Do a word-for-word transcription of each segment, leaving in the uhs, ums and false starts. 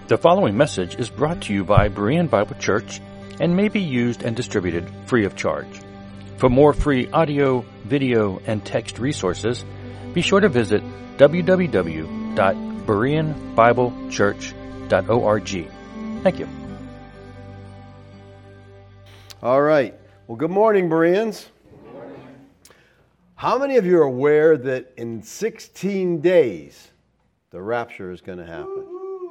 The following message is brought to you by Berean Bible Church and may be used and distributed free of charge. For more free audio, video, and text resources, be sure to visit w w w dot berean bible church dot org. Thank you. All right. Well, good morning, Bereans. Good morning. How many of you are aware that in sixteen days, the rapture is going to happen?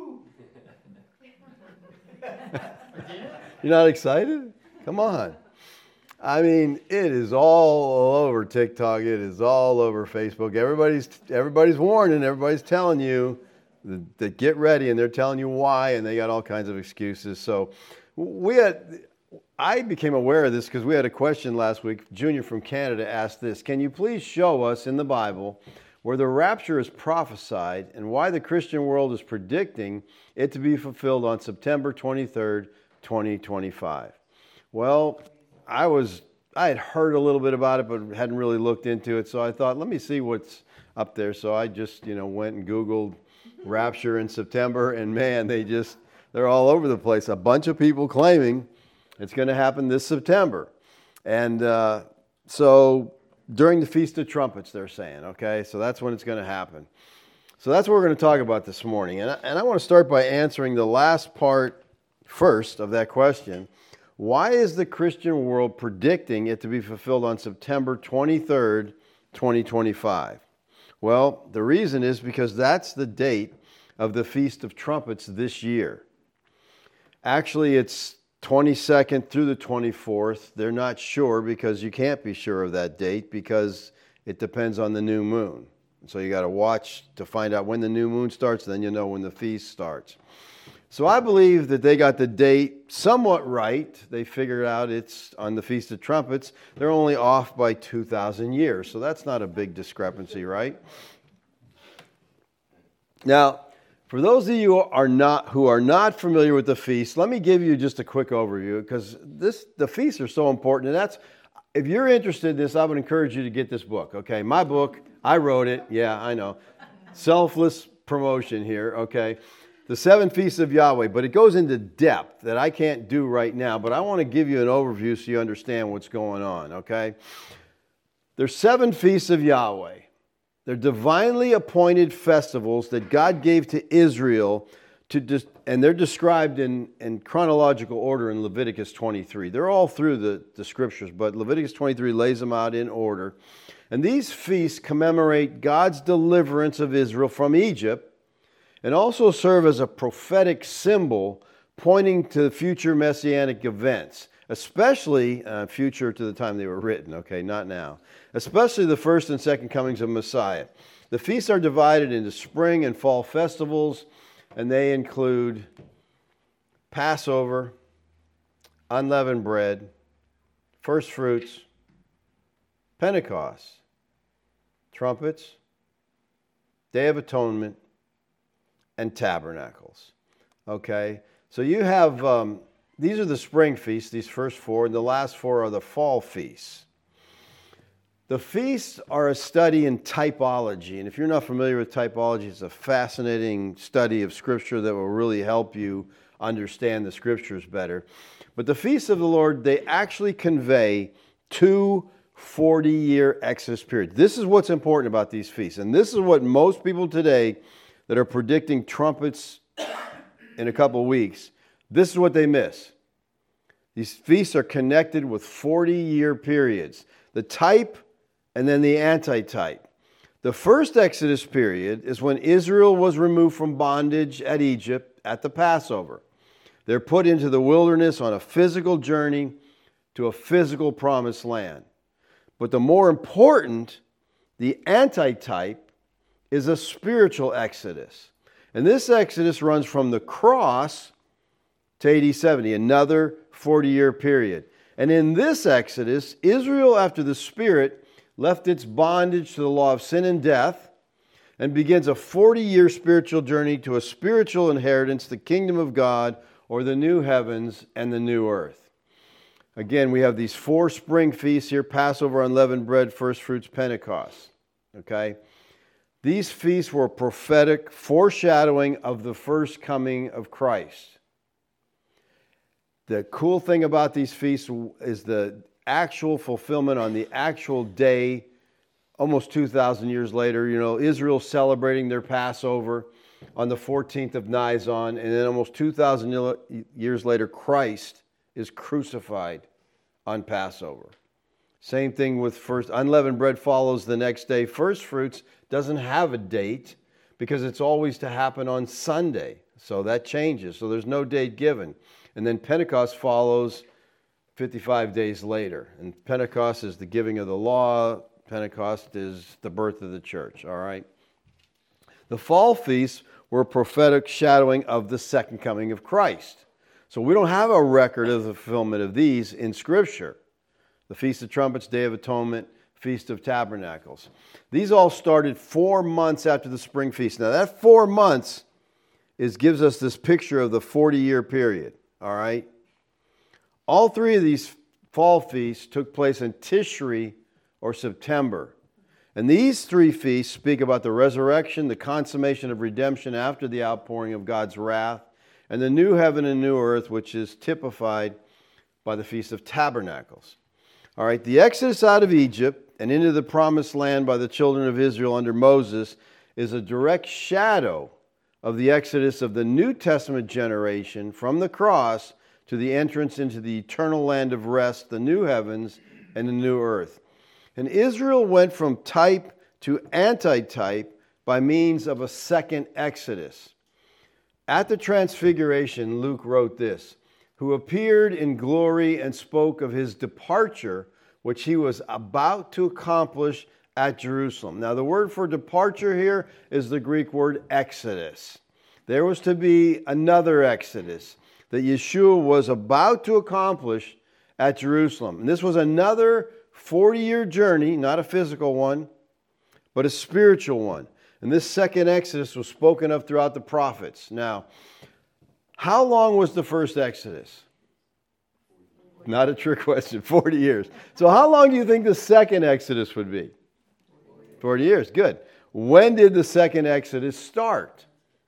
You're not excited? Come on. I mean, it is all over TikTok. It is all over Facebook. Everybody's everybody's warning. Everybody's telling you that, that get ready, and they're telling you why, and they got all kinds of excuses. So we had, I became aware of this because we had a question last week. Junior from Canada asked this: can you please show us in the Bible where the rapture is prophesied and why the Christian world is predicting it to be fulfilled on September twenty-third, twenty twenty-five? Well, I was I had heard a little bit about it, but hadn't really looked into it. So I thought, let me see what's up there. So I just, you know, went and Googled rapture in September, and man, they just they're all over the place. A bunch of people claiming it's going to happen this September, and uh, so during the Feast of Trumpets, they're saying, okay, so that's when it's going to happen. So that's what we're going to talk about this morning, and I, and I want to start by answering the last part first of that question. Why is the Christian world predicting it to be fulfilled on September twenty-third, twenty twenty-five? Well, the reason is because that's the date of the Feast of Trumpets this year. Actually, it's twenty-second through the twenty-fourth. They're not sure because you can't be sure of that date because it depends on the new moon. So you got to watch to find out when the new moon starts, then you know when the feast starts. So I believe that they got the date somewhat right. They figured out it's on the Feast of Trumpets. They're only off by two thousand years, so that's not a big discrepancy, right? Now, for those of you who are not who are not familiar with the feast, let me give you just a quick overview because this the feasts are so important. And that's, if you're interested in this, I would encourage you to get this book. Okay, my book, I wrote it. Yeah, I know, selfless promotion here. Okay. The Seven Feasts of Yahweh, but it goes into depth that I can't do right now, but I want to give you an overview so you understand what's going on, okay? There's seven feasts of Yahweh. They're divinely appointed festivals that God gave to Israel, to dis- and they're described in, in chronological order in Leviticus twenty-three. They're all through the, the scriptures, but Leviticus twenty-three lays them out in order. And these feasts commemorate God's deliverance of Israel from Egypt, and also serve as a prophetic symbol pointing to future messianic events, especially uh, future to the time they were written, okay, not now, especially the first and second comings of Messiah. The feasts are divided into spring and fall festivals, and they include Passover, unleavened bread, first fruits, Pentecost, trumpets, Day of Atonement, and tabernacles. Okay, so you have, um, these are the spring feasts, these first four, and the last four are the fall feasts. The feasts are a study in typology, and if you're not familiar with typology, it's a fascinating study of Scripture that will really help you understand the Scriptures better. But the feasts of the Lord, they actually convey two forty-year Exodus periods. This is what's important about these feasts, and this is what most people today that are predicting trumpets in a couple of weeks, this is what they miss. These feasts are connected with forty-year periods. The type and then the antitype. The first Exodus period is when Israel was removed from bondage at Egypt at the Passover. They're put into the wilderness on a physical journey to a physical promised land. But the more important, the antitype, is a spiritual exodus. And this exodus runs from the cross to A D seventy, another forty-year period. And in this exodus, Israel, after the Spirit, left its bondage to the law of sin and death and begins a forty-year spiritual journey to a spiritual inheritance, the kingdom of God, or the new heavens and the new earth. Again, we have these four spring feasts here: Passover, unleavened bread, first fruits, Pentecost. Okay? These feasts were prophetic foreshadowing of the first coming of Christ. The cool thing about these feasts is the actual fulfillment on the actual day, almost two thousand years later. You know, Israel celebrating their Passover on the fourteenth of Nisan, and then almost two thousand years later, Christ is crucified on Passover. Same thing with first, unleavened bread follows the next day. First fruits doesn't have a date because it's always to happen on Sunday. So that changes. So there's no date given. And then Pentecost follows fifty-five days later. And Pentecost is the giving of the law. Pentecost is the birth of the church, all right? The fall feasts were a prophetic shadowing of the second coming of Christ. So we don't have a record of the fulfillment of these in Scripture. The Feast of Trumpets, Day of Atonement, Feast of Tabernacles. These all started four months after the spring feast. Now that four months is gives us this picture of the forty-year period, all right? All three of these fall feasts took place in Tishri or September. And these three feasts speak about the resurrection, the consummation of redemption after the outpouring of God's wrath, and the new heaven and new earth, which is typified by the Feast of Tabernacles. All right, the exodus out of Egypt and into the promised land by the children of Israel under Moses is a direct shadow of the exodus of the New Testament generation from the cross to the entrance into the eternal land of rest, the new heavens and the new earth. And Israel went from type to antitype by means of a second exodus. At the Transfiguration, Luke wrote this, who appeared in glory and spoke of his departure, which he was about to accomplish at Jerusalem. Now, the word for departure here is the Greek word exodus. There was to be another exodus that Yeshua was about to accomplish at Jerusalem. And this was another forty-year journey, not a physical one, but a spiritual one. And this second exodus was spoken of throughout the prophets. Now, how long was the first exodus? Not a trick question, forty years. So how long do you think the second exodus would be? forty years, good. When did the second exodus start?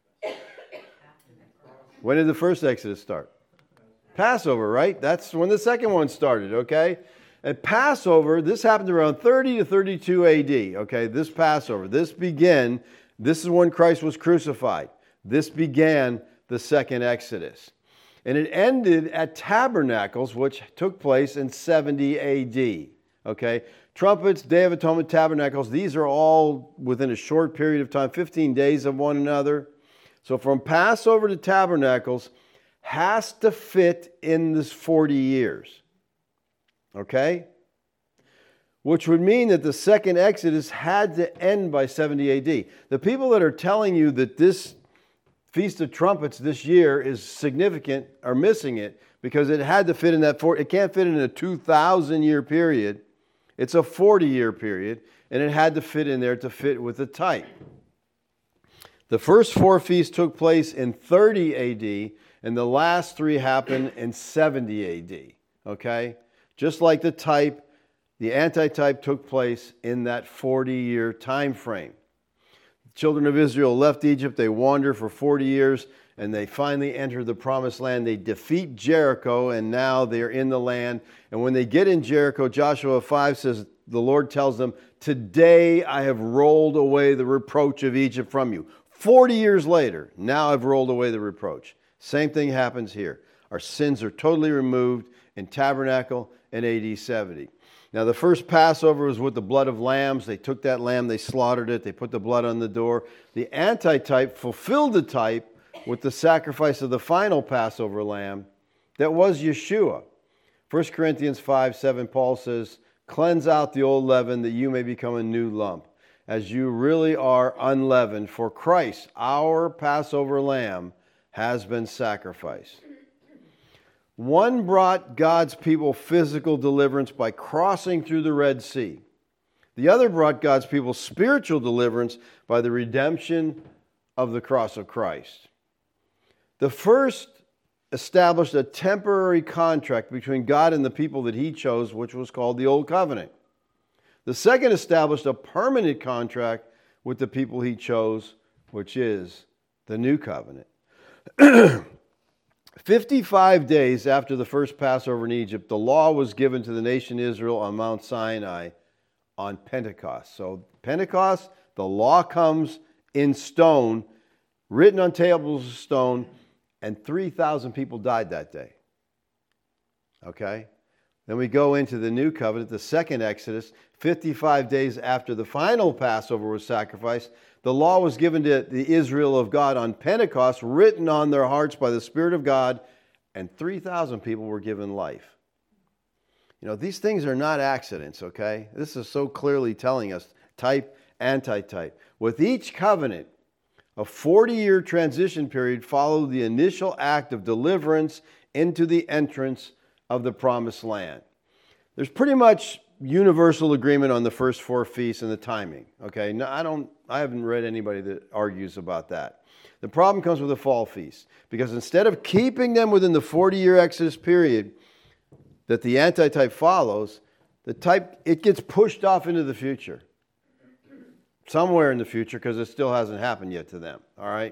When did the first exodus start? Passover, right? That's when the second one started, okay? At Passover, this happened around thirty to thirty-two A D, okay? This Passover, this began, this is when Christ was crucified. This began the second Exodus. And it ended at Tabernacles, which took place in seventy A D, okay? Trumpets, Day of Atonement, Tabernacles, these are all within a short period of time, fifteen days of one another. So from Passover to Tabernacles has to fit in this forty years. Okay? Which would mean that the second Exodus had to end by seventy A D. The people that are telling you that this Feast of Trumpets this year is significant are missing it because it had to fit in that, it can't fit in a two thousand year period. It's a forty year period, and it had to fit in there to fit with the type. The first four feasts took place in thirty A D, and the last three happened in seventy A D. Okay? Just like the type, the antitype took place in that forty year time frame. The children of Israel left Egypt, they wandered for forty years, and they finally enter the promised land. They defeat Jericho, and now they're in the land. And when they get in Jericho, Joshua five says, the Lord tells them, today I have rolled away the reproach of Egypt from you. forty years later, now I've rolled away the reproach. Same thing happens here. Our sins are totally removed in Tabernacle in A D seventy. Now the first Passover was with the blood of lambs. They took that lamb, they slaughtered it, they put the blood on the door. The antitype fulfilled the type with the sacrifice of the final Passover lamb that was Yeshua. First Corinthians five seven, Paul says, cleanse out the old leaven that you may become a new lump, as you really are unleavened, for Christ, our Passover lamb, has been sacrificed. One brought God's people physical deliverance by crossing through the Red Sea. The other brought God's people spiritual deliverance by the redemption of the cross of Christ. The first established a temporary contract between God and the people that he chose, which was called the Old Covenant. The second established a permanent contract with the people he chose, which is the new covenant. fifty-five days after the first Passover in Egypt, the law was given to the nation Israel on Mount Sinai on Pentecost. So Pentecost, the law comes in stone, written on tables of stone, and three thousand people died that day. Okay? Then we go into the new covenant, the second Exodus, fifty-five days after the final Passover was sacrificed. The law was given to the Israel of God on Pentecost, written on their hearts by the Spirit of God, and three thousand people were given life. You know, these things are not accidents, okay? This is so clearly telling us type, anti-type. With each covenant, a forty-year transition period followed the initial act of deliverance into the entrance of the promised land. There's pretty much universal agreement on the first four feasts and the timing. Okay, no, I don't. I haven't read anybody that argues about that. The problem comes with the fall feast, because instead of keeping them within the forty-year Exodus period that the antitype follows, the type it gets pushed off into the future, somewhere in the future, because it still hasn't happened yet to them. All right.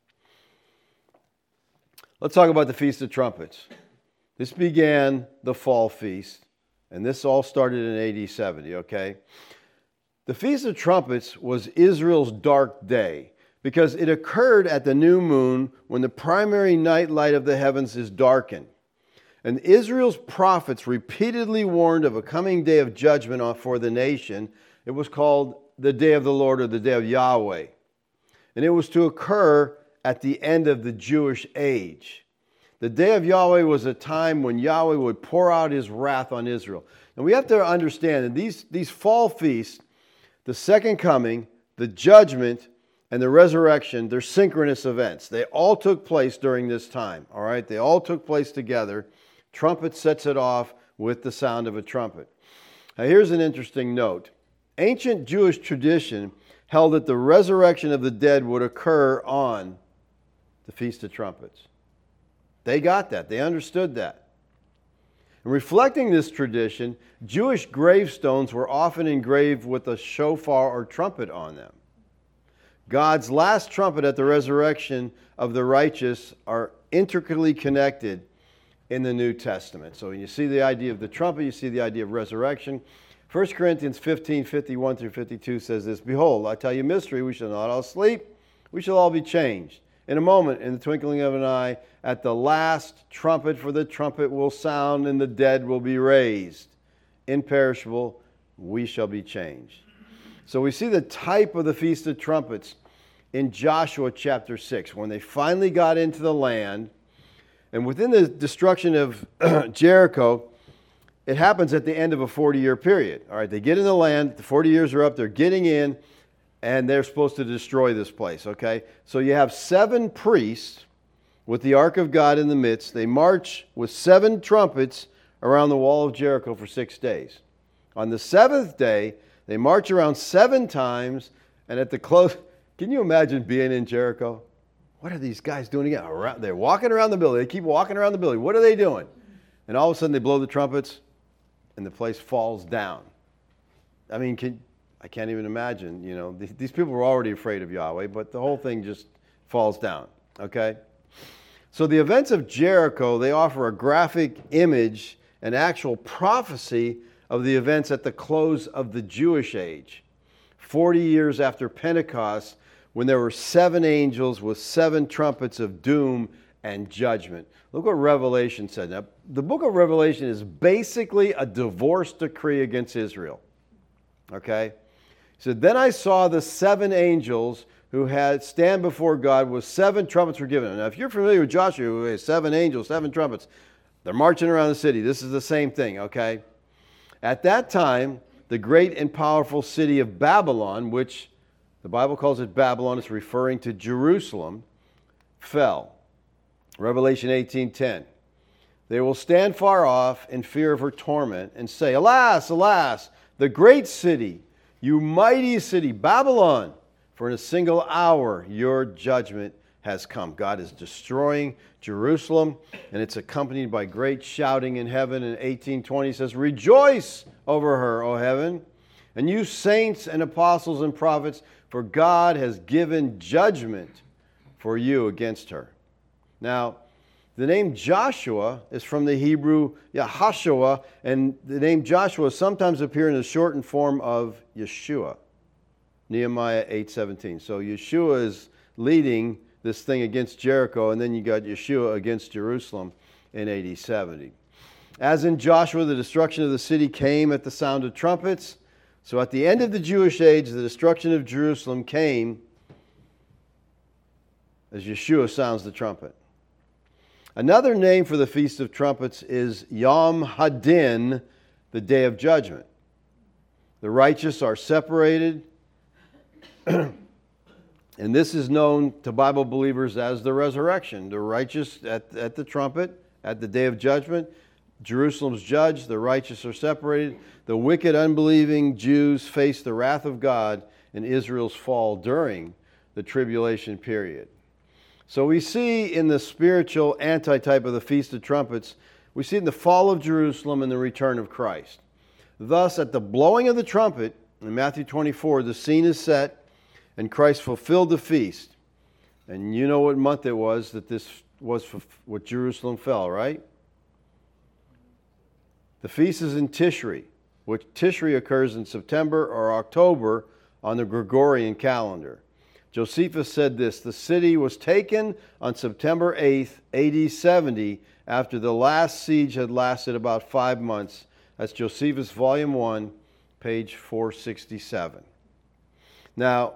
Let's talk about the Feast of Trumpets. This began the fall feast. And this all started in A D seventy, okay? The Feast of Trumpets was Israel's dark day because it occurred at the new moon when the primary night light of the heavens is darkened. And Israel's prophets repeatedly warned of a coming day of judgment for the nation. It was called the Day of the Lord, or the Day of Yahweh. And it was to occur at the end of the Jewish age. The Day of Yahweh was a time when Yahweh would pour out his wrath on Israel. And we have to understand that these, these fall feasts, the second coming, the judgment, and the resurrection, they're synchronous events. They all took place during this time, all right? They all took place together. Trumpet sets it off with the sound of a trumpet. Now here's an interesting note. Ancient Jewish tradition held that the resurrection of the dead would occur on the Feast of Trumpets. They got that. They understood that. And reflecting this tradition, Jewish gravestones were often engraved with a shofar or trumpet on them. God's last trumpet at the resurrection of the righteous are intricately connected in the New Testament. So when you see the idea of the trumpet, you see the idea of resurrection. First Corinthians fifteen, fifty-one through fifty-two says this, "Behold, I tell you a mystery, we shall not all sleep, we shall all be changed. In a moment, in the twinkling of an eye, at the last trumpet, for the trumpet will sound, and the dead will be raised. Imperishable, we shall be changed." So we see the type of the Feast of Trumpets in Joshua chapter six, when they finally got into the land. And within the destruction of Jericho, it happens at the end of a forty-year period. All right, they get in the land, the forty years are up, they're getting in, and they're supposed to destroy this place, okay? So you have seven priests with the Ark of God in the midst. They march with seven trumpets around the wall of Jericho for six days. On the seventh day, they march around seven times, and at the close, can you imagine being in Jericho? What are these guys doing again? Around, they're walking around the building. They keep walking around the building. What are they doing? And all of a sudden, they blow the trumpets, and the place falls down. I mean, can, I can't even imagine, you know, these, these people were already afraid of Yahweh, but the whole thing just falls down, okay? So the events of Jericho, they offer a graphic image, an actual prophecy of the events at the close of the Jewish age. forty years after Pentecost, when there were seven angels with seven trumpets of doom and judgment. Look what Revelation said. Now, the book of Revelation is basically a divorce decree against Israel. Okay? He said, "Then I saw the seven angels who had stand before God with seven trumpets were given." Now, if you're familiar with Joshua, who has seven angels, seven trumpets, they're marching around the city. This is the same thing, okay? At that time, the great and powerful city of Babylon, which the Bible calls it Babylon, it's referring to Jerusalem, fell. Revelation eighteen ten. "They will stand far off in fear of her torment and say, 'Alas, alas, the great city, you mighty city, Babylon, for in a single hour your judgment has come.'" God is destroying Jerusalem, and it's accompanied by great shouting in heaven. And eighteen twenty says, "Rejoice over her, O heaven. And you saints and apostles and prophets, for God has given judgment for you against her. Now, the name Joshua is from the Hebrew Yahashua, and the name Joshua sometimes appears in the shortened form of Yeshua. Nehemiah eight seventeen. So Yeshua is leading this thing against Jericho, and then you got Yeshua against Jerusalem in A D seventy. As in Joshua, the destruction of the city came at the sound of trumpets. So at the end of the Jewish age, the destruction of Jerusalem came as Yeshua sounds the trumpet. Another name for the Feast of Trumpets is Yom Hadin, the Day of Judgment. The righteous are separated, and this is known to Bible believers as the resurrection. The righteous at, at the trumpet, at the Day of Judgment, Jerusalem's judged, the righteous are separated. The wicked, unbelieving Jews face the wrath of God and Israel's fall during the tribulation period. So we see in the spiritual antitype of the Feast of Trumpets, we see in the fall of Jerusalem and the return of Christ. Thus, at the blowing of the trumpet, in Matthew twenty-four, the scene is set and Christ fulfilled the feast. And you know what month it was that this was what Jerusalem fell, right? The feast is in Tishri, which Tishri occurs in September or October on the Gregorian calendar. Josephus said this: the city was taken on September eighth, A D seventy, after the last siege had lasted about five months. That's Josephus, Volume one, page four sixty-seven. Now,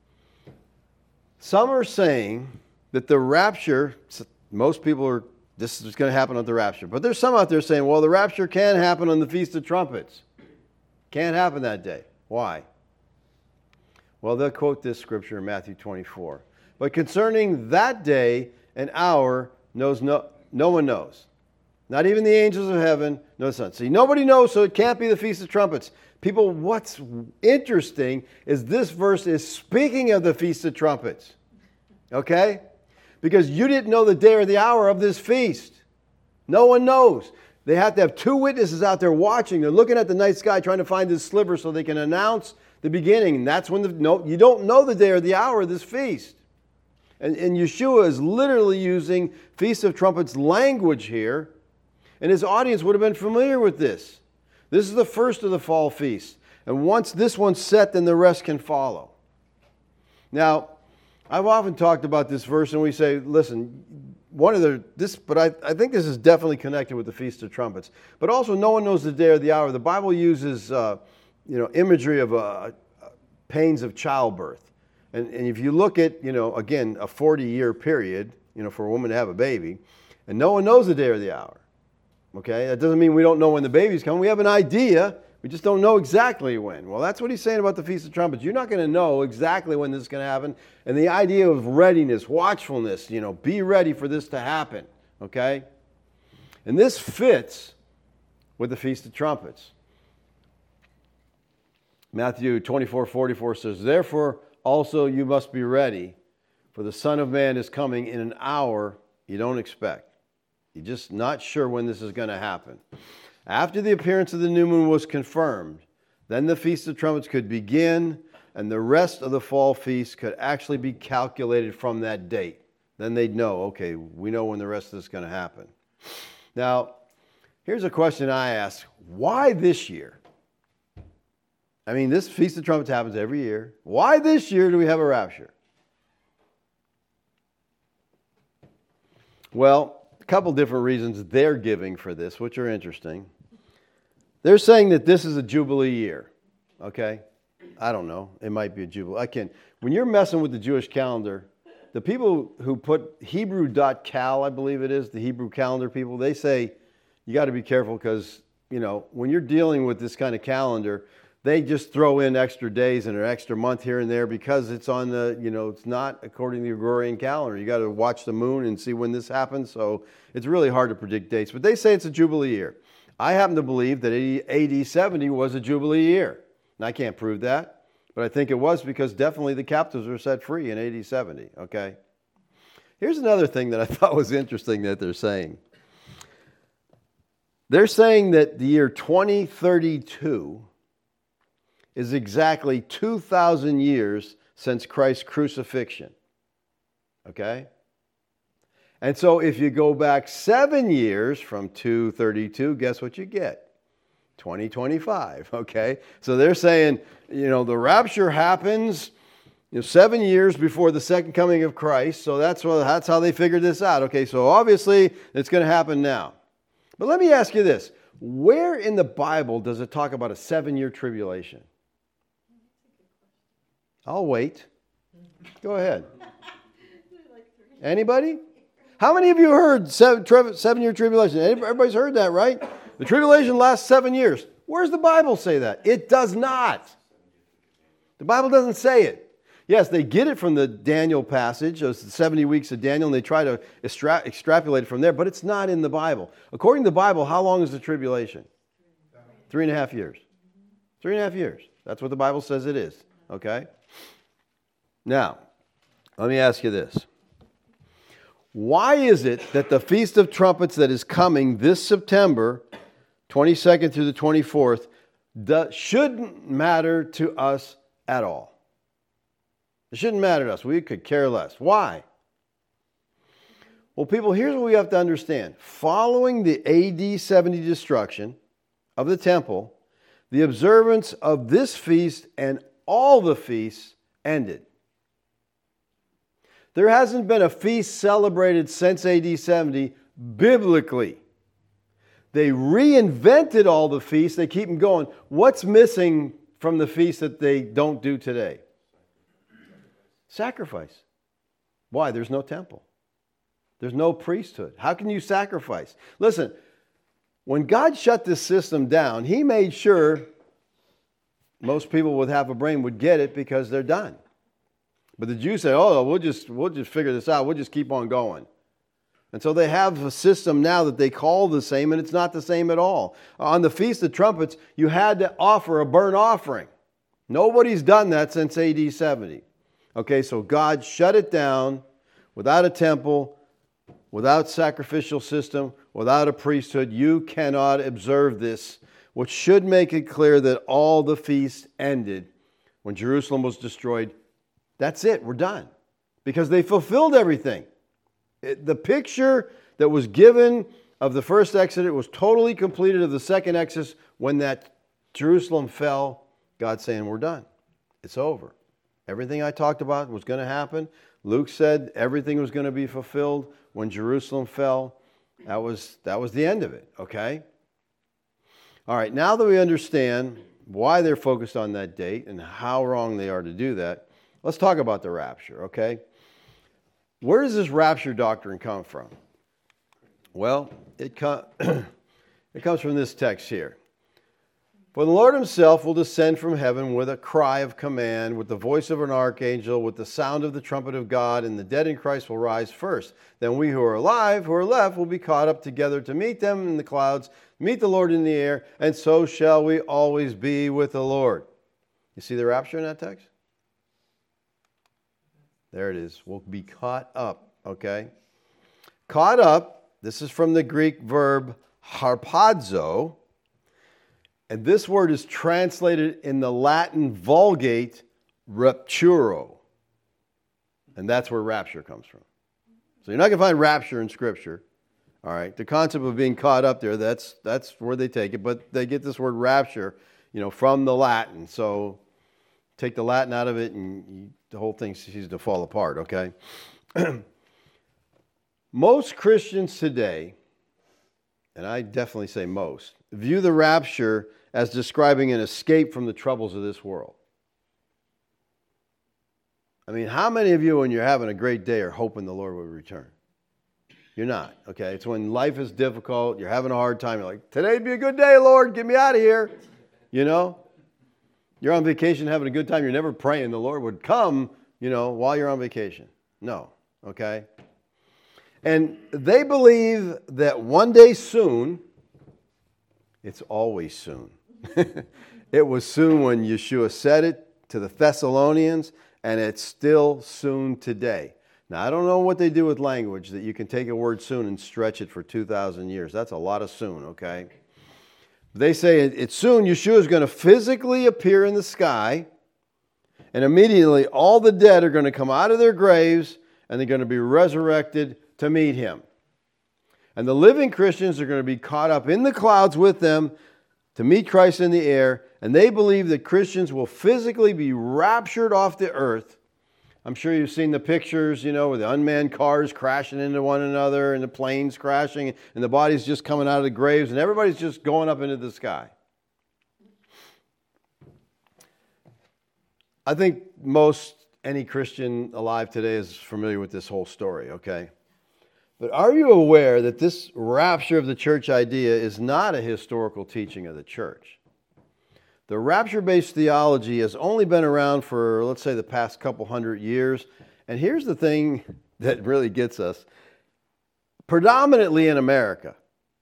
some are saying that the rapture, most people are, this is going to happen at the rapture. But there's some out there saying, well, the rapture can happen on the Feast of Trumpets. Can't happen that day. Why? Well, they'll quote this scripture in Matthew twenty-four. But concerning that day and hour, knows no, no one knows. Not even the angels of heaven, no the Son. See, nobody knows, so it can't be the Feast of Trumpets. People, what's interesting is this verse is speaking of the Feast of Trumpets. Okay? Because you didn't know the day or the hour of this feast. No one knows. They have to have two witnesses out there watching. They're looking at the night sky trying to find this sliver so they can announce the beginning. And that's when the, no, you don't know the day or the hour of this feast. And, and Yeshua is literally using Feast of Trumpets language here. And his audience would have been familiar with this. This is the first of the fall feasts. And once this one's set, then the rest can follow. Now, I've often talked about this verse, and we say, listen, one of the, this, but I, I think this is definitely connected with the Feast of Trumpets. But also, no one knows the day or the hour. The Bible uses, uh, you know, imagery of uh, pains of childbirth. And, and if you look at, you know, again, a forty-year period, you know, for a woman to have a baby, and no one knows the day or the hour. Okay, that doesn't mean we don't know when the baby's coming. We have an idea. We just don't know exactly when. Well, that's what he's saying about the Feast of Trumpets. You're not going to know exactly when this is going to happen. And the idea of readiness, watchfulness, you know, be ready for this to happen. Okay? And this fits with the Feast of Trumpets. Matthew twenty-four forty-four says, therefore also you must be ready, for the Son of Man is coming in an hour you don't expect. You're just not sure when this is going to happen. After the appearance of the new moon was confirmed, then the Feast of Trumpets could begin, and the rest of the fall feast could actually be calculated from that date. Then they'd know, okay, we know when the rest of this is going to happen. Now, here's a question I ask. Why this year? I mean, this Feast of Trumpets happens every year. Why this year do we have a rapture? Well, a couple different reasons they're giving for this, which are interesting. They're saying that this is a Jubilee year, okay? I don't know. It might be a Jubilee. I can't. When you're messing with the Jewish calendar, the people who put Hebrew dot cal, I believe it is, the Hebrew calendar people, they say you got to be careful because, you know, when you're dealing with this kind of calendar, they just throw in extra days and an extra month here and there because it's on the, you know, it's not according to the Gregorian calendar. You got to watch the moon and see when this happens. So it's really hard to predict dates. But they say it's a Jubilee year. I happen to believe that A D seventy was a Jubilee year. And I can't prove that. But I think it was because definitely the captives were set free in A D seventy. Okay. Here's another thing that I thought was interesting that they're saying. They're saying that the year twenty thirty-two is exactly two thousand years since Christ's crucifixion. Okay? And so if you go back seven years from two thirty-two, guess what you get? twenty twenty-five, okay? So they're saying, you know, the rapture happens you know, seven years before the second coming of Christ. So that's, what, that's how they figured this out. Okay, so obviously it's going to happen now. But let me ask you this. Where in the Bible does it talk about a seven-year tribulation? I'll wait. Go ahead. Anybody? How many of you heard seven, seven-year tribulation? Everybody's heard that, right? The tribulation lasts seven years. Where does the Bible say that? It does not. The Bible doesn't say it. Yes, they get it from the Daniel passage, those seventy weeks of Daniel, and they try to extra- extrapolate it from there, but it's not in the Bible. According to the Bible, how long is the tribulation? Three and a half years. Three and a half years. That's what the Bible says it is. Okay? Now, let me ask you this. Why is it that the Feast of Trumpets that is coming this September, twenty-second through the twenty-fourth, does, shouldn't matter to us at all? It shouldn't matter to us. We could care less. Why? Well, people, here's what we have to understand. Following the A D seventy destruction of the temple, the observance of this feast and all the feasts ended. There hasn't been a feast celebrated since A D seventy biblically. They reinvented all the feasts. They keep them going. What's missing from the feasts that they don't do today? Sacrifice. Why? There's no temple. There's no priesthood. How can you sacrifice? Listen, when God shut this system down, He made sure most people with half a brain would get it because they're done. But the Jews say, oh, we'll just, we'll just figure this out. We'll just keep on going. And so they have a system now that they call the same, and it's not the same at all. On the Feast of Trumpets, you had to offer a burnt offering. Nobody's done that since A D seventy. Okay, so God shut it down without a temple, without sacrificial system, without a priesthood. You cannot observe this, which should make it clear that all the feasts ended when Jerusalem was destroyed. That's it, we're done. Because they fulfilled everything. It, the picture that was given of the first Exodus was totally completed of the second Exodus when that Jerusalem fell. God saying, we're done. It's over. Everything I talked about was going to happen. Luke said everything was going to be fulfilled when Jerusalem fell. That was, that was the end of it, okay? All right, now that we understand why they're focused on that date and how wrong they are to do that, let's talk about the rapture, okay? Where does this rapture doctrine come from? Well, it, com- it comes from this text here. For the Lord Himself will descend from heaven with a cry of command, with the voice of an archangel, with the sound of the trumpet of God, and the dead in Christ will rise first. Then we who are alive, who are left, will be caught up together to meet them in the clouds, meet the Lord in the air, and so shall we always be with the Lord. You see the rapture in that text? There it is. We'll be caught up, okay? Caught up, this is from the Greek verb harpazo, and this word is translated in the Latin Vulgate rapturo. And that's where rapture comes from. So you're not going to find rapture in Scripture. All right, the concept of being caught up there, that's that's where they take it. But they get this word rapture, you know, from the Latin. So take the Latin out of it and you, the whole thing seems to fall apart, okay? Most Christians today, and I definitely say most, view the rapture as describing an escape from the troubles of this world. I mean, how many of you, when you're having a great day, are hoping the Lord will return? You're not, okay? It's when life is difficult, you're having a hard time, you're like, today'd be a good day, Lord, get me out of here. You know? You're on vacation having a good time, you're never praying the Lord would come, you know, while you're on vacation. No, okay? And they believe that one day soon, it's always soon. It was soon when Yeshua said it to the Thessalonians, and it's still soon today. Now, I don't know what they do with language, that you can take a word soon and stretch it for two thousand years. That's a lot of soon, okay? They say it, it soon Yeshua is going to physically appear in the sky, and immediately all the dead are going to come out of their graves and they're going to be resurrected to meet him. And the living Christians are going to be caught up in the clouds with them to meet Christ in the air, and they believe that Christians will physically be raptured off the earth. I'm sure you've seen the pictures, you know, with the unmanned cars crashing into one another and the planes crashing and the bodies just coming out of the graves and everybody's just going up into the sky. I think most any Christian alive today is familiar with this whole story, okay? But are you aware that this rapture of the church idea is not a historical teaching of the church? The rapture-based theology has only been around for, let's say, the past couple hundred years. And here's the thing that really gets us. Predominantly in America,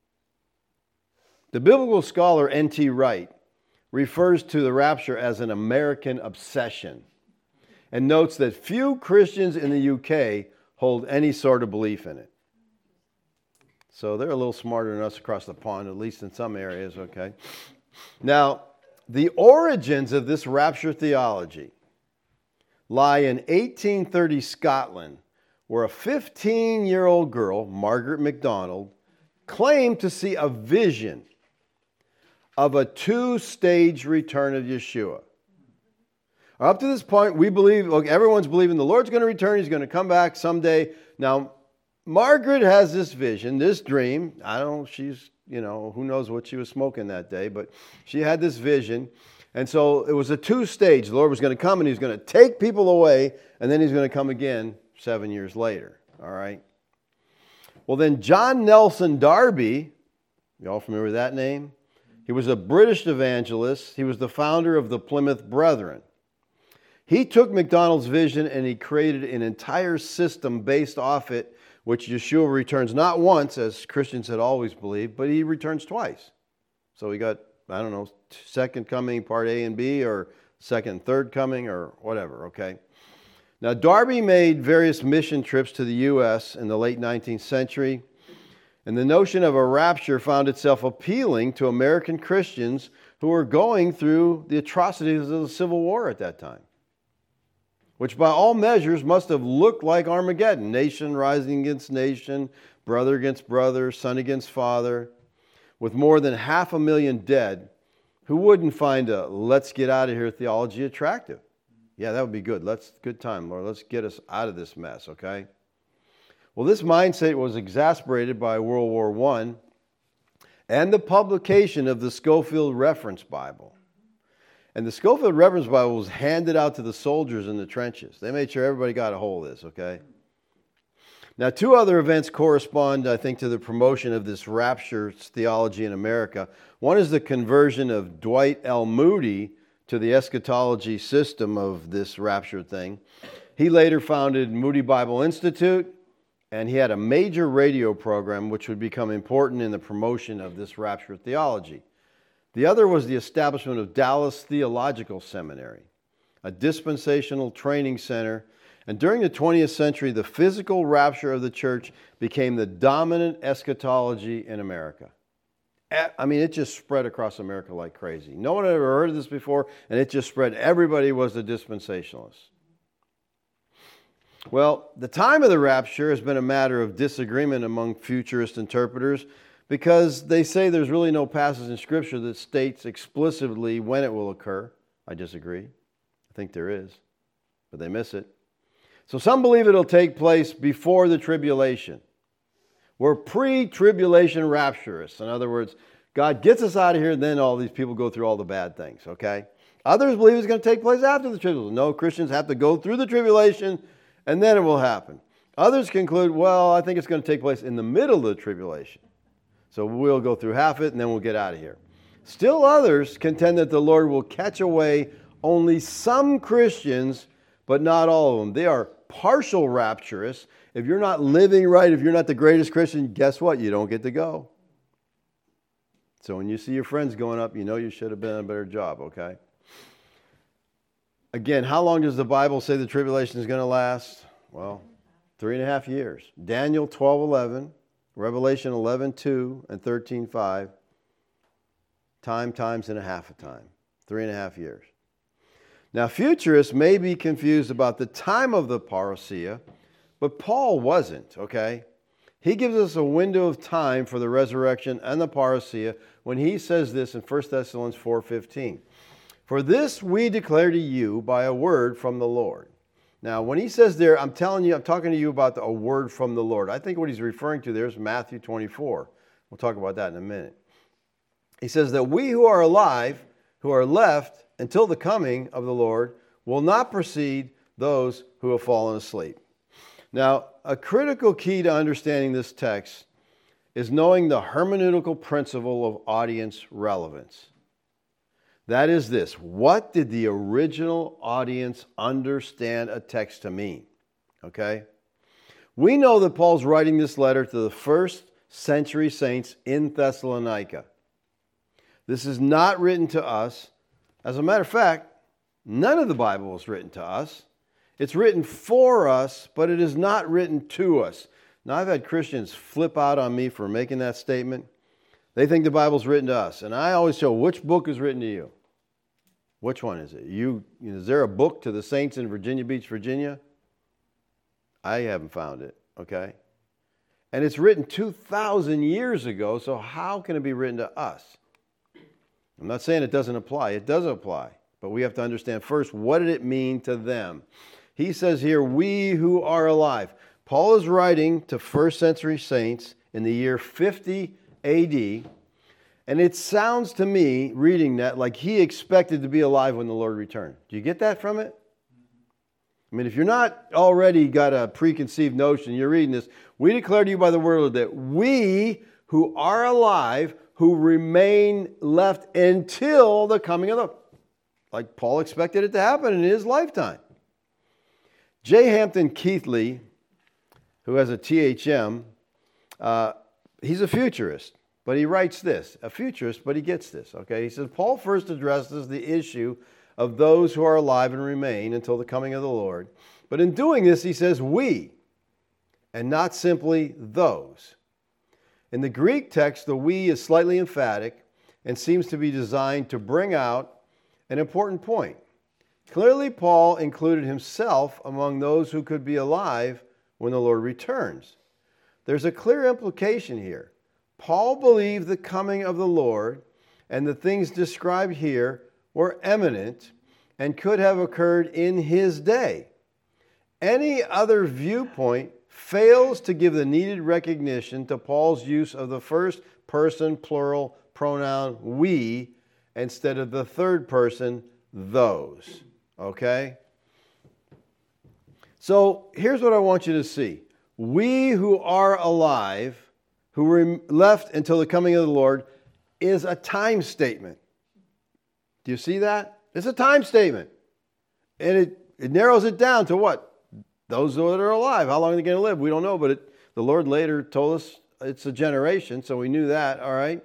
the biblical scholar N T Wright refers to the rapture as an American obsession and notes that few Christians in the U K hold any sort of belief in it. So they're a little smarter than us across the pond, at least in some areas, okay? Now, the origins of this rapture theology lie in eighteen thirty Scotland, where a fifteen-year-old girl, Margaret MacDonald, claimed to see a vision of a two-stage return of Yeshua. Up to this point, we believe, look, everyone's believing the Lord's going to return. He's going to come back someday. Now, Margaret has this vision, this dream. I don't know, she's, you know, who knows what she was smoking that day, but she had this vision. And so it was a two-stage. The Lord was going to come and He's going to take people away, and then He's going to come again seven years later. All right? Well, then John Nelson Darby, you all familiar with that name? He was a British evangelist. He was the founder of the Plymouth Brethren. He took MacDonald's vision and he created an entire system based off it, which Yeshua returns not once, as Christians had always believed, but He returns twice. So we got, I don't know, second coming, part A and B, or second and third coming, or whatever, okay? Now, Darby made various mission trips to the U S in the late nineteenth century, and the notion of a rapture found itself appealing to American Christians who were going through the atrocities of the Civil War at that time, which by all measures must have looked like Armageddon. Nation rising against nation, brother against brother, son against father, with more than half a million dead. Who wouldn't find a let's get out of here theology attractive? Yeah, that would be good. Let's good time, Lord. Let's get us out of this mess, okay? Well, this mindset was exasperated by World War One and the publication of the Scofield Reference Bible. And the Scofield Reference Bible was handed out to the soldiers in the trenches. They made sure everybody got a hold of this, okay? Now, two other events correspond, I think, to the promotion of this rapture theology in America. One is the conversion of Dwight L. Moody to the eschatology system of this rapture thing. He later founded Moody Bible Institute, and he had a major radio program which would become important in the promotion of this rapture theology. The other was the establishment of Dallas Theological Seminary, a dispensational training center. And during the twentieth century, the physical rapture of the church became the dominant eschatology in America. I mean, it just spread across America like crazy. No one had ever heard of this before, and it just spread. Everybody was a dispensationalist. Well, the time of the rapture has been a matter of disagreement among futurist interpreters because they say there's really no passage in Scripture that states explicitly when it will occur. I disagree. I think there is, but they miss it. So some believe it'll take place before the tribulation. We're pre-tribulation rapturists. In other words, God gets us out of here, and then all these people go through all the bad things, okay? Others believe it's going to take place after the tribulation. No, Christians have to go through the tribulation, and then it will happen. Others conclude, well, I think it's going to take place in the middle of the tribulation. So we'll go through half it, and then we'll get out of here. Still others contend that the Lord will catch away only some Christians, but not all of them. They are partial rapturists. If you're not living right, if you're not the greatest Christian, guess what? You don't get to go. So when you see your friends going up, you know you should have been a better job, okay? Again, how long does the Bible say the tribulation is going to last? Well, three and a half years. Daniel twelve eleven, Revelation eleven two, and thirteen five time times and a half a time. Three and a half years. Now, futurists may be confused about the time of the parousia, but Paul wasn't, okay? He gives us a window of time for the resurrection and the parousia when he says this in First Thessalonians four fifteen. For this we declare to you by a word from the Lord. Now, when he says there, I'm telling you, I'm talking to you about the, a word from the Lord. I think what he's referring to there is Matthew twenty-four. We'll talk about that in a minute. He says that we who are alive, who are left until the coming of the Lord, will not precede those who have fallen asleep. Now, a critical key to understanding this text is knowing the hermeneutical principle of audience relevance. That is this: what did the original audience understand a text to mean? Okay? We know that Paul's writing this letter to the first century saints in Thessalonica. This is not written to us. As a matter of fact, none of the Bible is written to us. It's written for us, but it is not written to us. Now, I've had Christians flip out on me for making that statement. They think the Bible's written to us. And I always show, which book is written to you? Which one is it? You, is there a book to the saints in Virginia Beach, Virginia? I haven't found it, okay? And it's written two thousand years ago, so how can it be written to us? I'm not saying it doesn't apply. It does apply. But we have to understand first, what did it mean to them? He says here, we who are alive. Paul is writing to first century saints in the year fifty A D, and it sounds to me, reading that, like he expected to be alive when the Lord returned. Do you get that from it? I mean, if you're not already got a preconceived notion, you're reading this, we declare to you by the word that we who are alive, who remain left until the coming of the, like Paul expected it to happen in his lifetime. J. Hampton Keathley, who has a T H M, uh, he's a futurist, but he writes this, a futurist, but he gets this, okay? He says, Paul first addresses the issue of those who are alive and remain until the coming of the Lord. But in doing this, he says we, and not simply those. In the Greek text, the we is slightly emphatic and seems to be designed to bring out an important point. Clearly, Paul included himself among those who could be alive when the Lord returns. There's a clear implication here. Paul believed the coming of the Lord and the things described here were imminent and could have occurred in his day. Any other viewpoint fails to give the needed recognition to Paul's use of the first person plural pronoun we instead of the third person those. Okay? So here's what I want you to see. We who are alive, who were left until the coming of the Lord, is a time statement. Do you see that? It's a time statement. And it, it narrows it down to what? Those that are alive. How long are they going to live? We don't know, but it, the Lord later told us it's a generation, so we knew that, all right?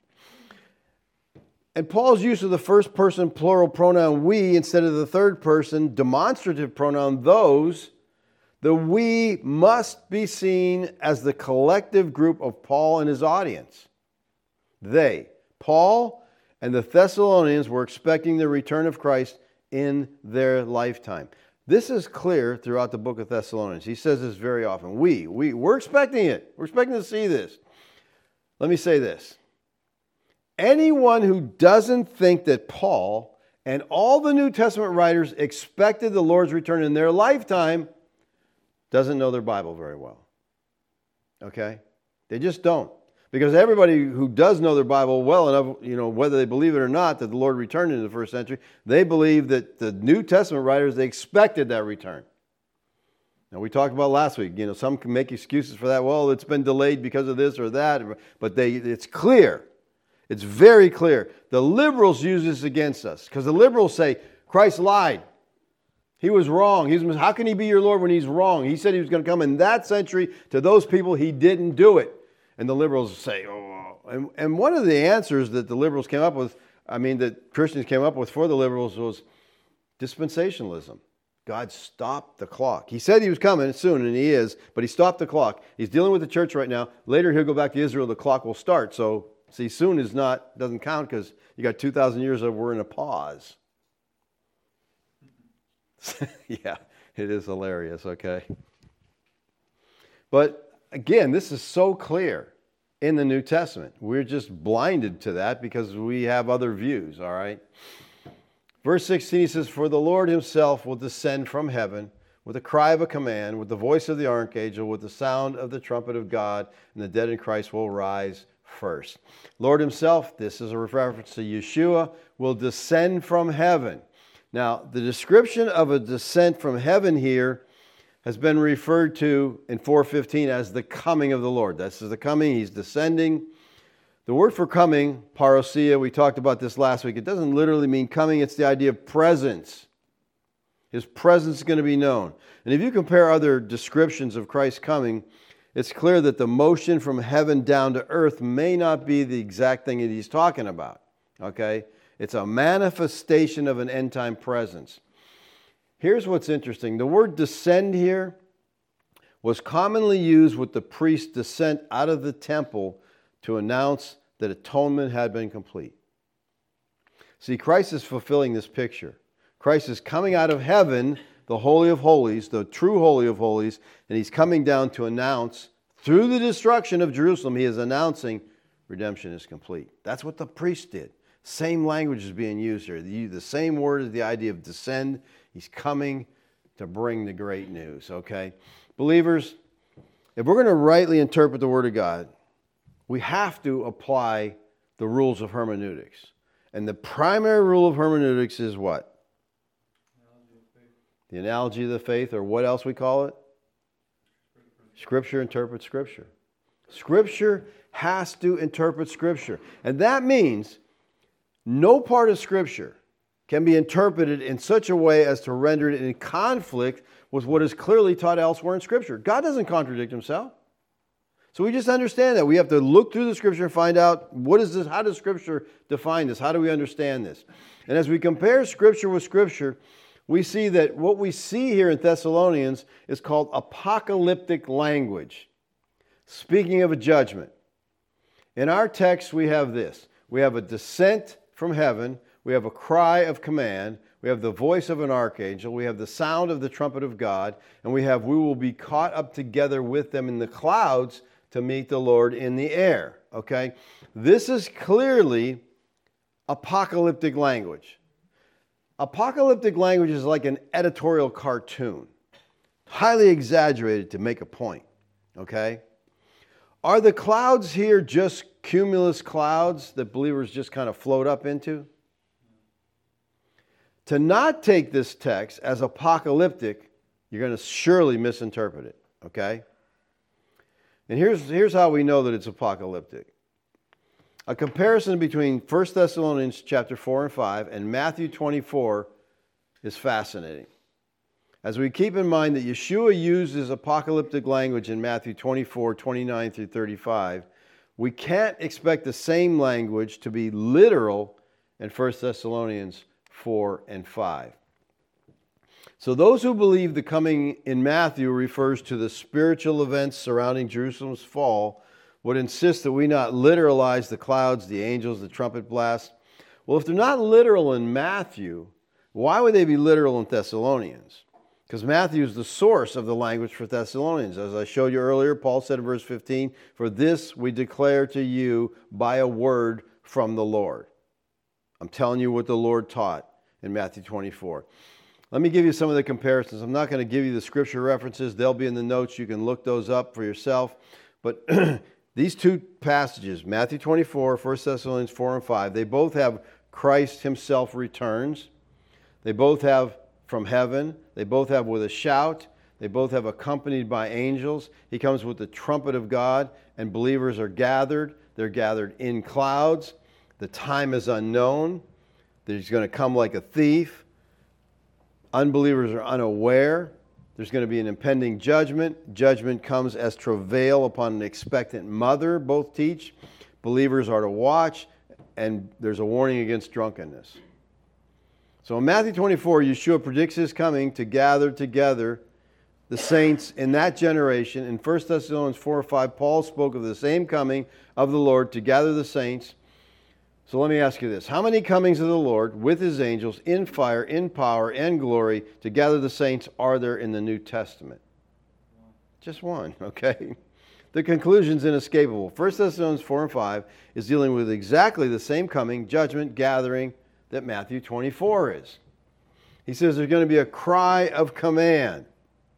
And Paul's use of the first person plural pronoun we instead of the third person demonstrative pronoun those, the we must be seen as the collective group of Paul and his audience. They, Paul and the Thessalonians, were expecting the return of Christ in their lifetime. This is clear throughout the book of Thessalonians. He says this very often. We, we, we're expecting it. We're expecting to see this. Let me say this. Anyone who doesn't think that Paul and all the New Testament writers expected the Lord's return in their lifetime doesn't know their Bible very well. Okay? They just don't. Because everybody who does know their Bible well enough, you know, whether they believe it or not, that the Lord returned in the first century, they believe that the New Testament writers, they expected that return. Now, we talked about last week, you know, some can make excuses for that. Well, it's been delayed because of this or that, but they, it's clear. It's very clear. The liberals use this against us because the liberals say, Christ lied. He was wrong. He was, how can he be your Lord when he's wrong? He said he was going to come in that century to those people. He didn't do it. And the liberals say, oh. And, and one of the answers that the liberals came up with, I mean, that Christians came up with for the liberals was dispensationalism. God stopped the clock. He said he was coming soon, and he is, but he stopped the clock. He's dealing with the church right now. Later he'll go back to Israel. The clock will start. So See, soon is not, doesn't count because you got two thousand years of we're in a pause. Yeah, it is hilarious, okay? But again, this is so clear in the New Testament. We're just blinded to that because we have other views, all right? Verse sixteen, he says, "For the Lord himself will descend from heaven with a cry of a command, with the voice of the archangel, with the sound of the trumpet of God, and the dead in Christ will rise first." Lord himself, this is a reference to Yeshua, will descend from heaven. Now, the description of a descent from heaven here has been referred to in four fifteen as the coming of the Lord. This is the coming. He's descending. The word for coming, parousia, we talked about this last week. It doesn't literally mean coming. It's the idea of presence. His presence is going to be known. And if you compare other descriptions of Christ's coming, it's clear that the motion from heaven down to earth may not be the exact thing that he's talking about. Okay? It's a manifestation of an end-time presence. Here's what's interesting. The word descend here was commonly used with the priest's descent out of the temple to announce that atonement had been complete. See, Christ is fulfilling this picture. Christ is coming out of heaven, the Holy of Holies, the true Holy of Holies, and he's coming down to announce, through the destruction of Jerusalem, he is announcing redemption is complete. That's what the priest did. Same language is being used here. The, the same word is the idea of descend. He's coming to bring the great news, okay? Believers, if we're going to rightly interpret the Word of God, we have to apply the rules of hermeneutics. And the primary rule of hermeneutics is what? The analogy of the faith, or what else we call it? Scripture interprets Scripture. Scripture has to interpret Scripture. And that means no part of Scripture can be interpreted in such a way as to render it in conflict with what is clearly taught elsewhere in Scripture. God doesn't contradict himself. So we just understand that. We have to look through the Scripture and find out, what is this? How does Scripture define this? How do we understand this? And as we compare Scripture with Scripture, we see that what we see here in Thessalonians is called apocalyptic language, speaking of a judgment. In our text, we have this. We have a descent from heaven. We have a cry of command. We have the voice of an archangel. We have the sound of the trumpet of God. And we have, we will be caught up together with them in the clouds to meet the Lord in the air. Okay? This is clearly apocalyptic language. Apocalyptic language is like an editorial cartoon, highly exaggerated to make a point. Okay? Are the clouds here just cumulus clouds that believers just kind of float up into? To not take this text as apocalyptic, you're going to surely misinterpret it. Okay? And here's, here's how we know that it's apocalyptic. A comparison between First Thessalonians chapter four and five and Matthew twenty-four is fascinating. As we keep in mind that Yeshua uses apocalyptic language in Matthew twenty-four, twenty-nine through thirty-five, we can't expect the same language to be literal in First Thessalonians four and five. So those who believe the coming in Matthew refers to the spiritual events surrounding Jerusalem's fall would insist that we not literalize the clouds, the angels, the trumpet blast. Well, if they're not literal in Matthew, why would they be literal in Thessalonians? Because Matthew is the source of the language for Thessalonians. As I showed you earlier, Paul said in verse fifteen, "For this we declare to you by a word from the Lord." I'm telling you what the Lord taught in Matthew twenty-four. Let me give you some of the comparisons. I'm not going to give you the scripture references. They'll be in the notes. You can look those up for yourself. But these two passages, Matthew twenty-four, First Thessalonians four and five, they both have Christ himself returns. They both have from heaven. They both have with a shout. They both have accompanied by angels. He comes with the trumpet of God, and believers are gathered. They're gathered in clouds. The time is unknown. He's going to come like a thief. Unbelievers are unaware. There's going to be an impending judgment. Judgment comes as travail upon an expectant mother, both teach. Believers are to watch, and there's a warning against drunkenness. So in Matthew twenty-four, Yeshua predicts his coming to gather together the saints in that generation. In First Thessalonians four or five, Paul spoke of the same coming of the Lord to gather the saints. So let me ask you this. How many comings of the Lord with his angels in fire, in power, and glory to gather the saints are there in the New Testament? Just one, okay? The conclusion's inescapable. First Thessalonians four and five is dealing with exactly the same coming, judgment, gathering that Matthew twenty-four is. He says there's going to be a cry of command.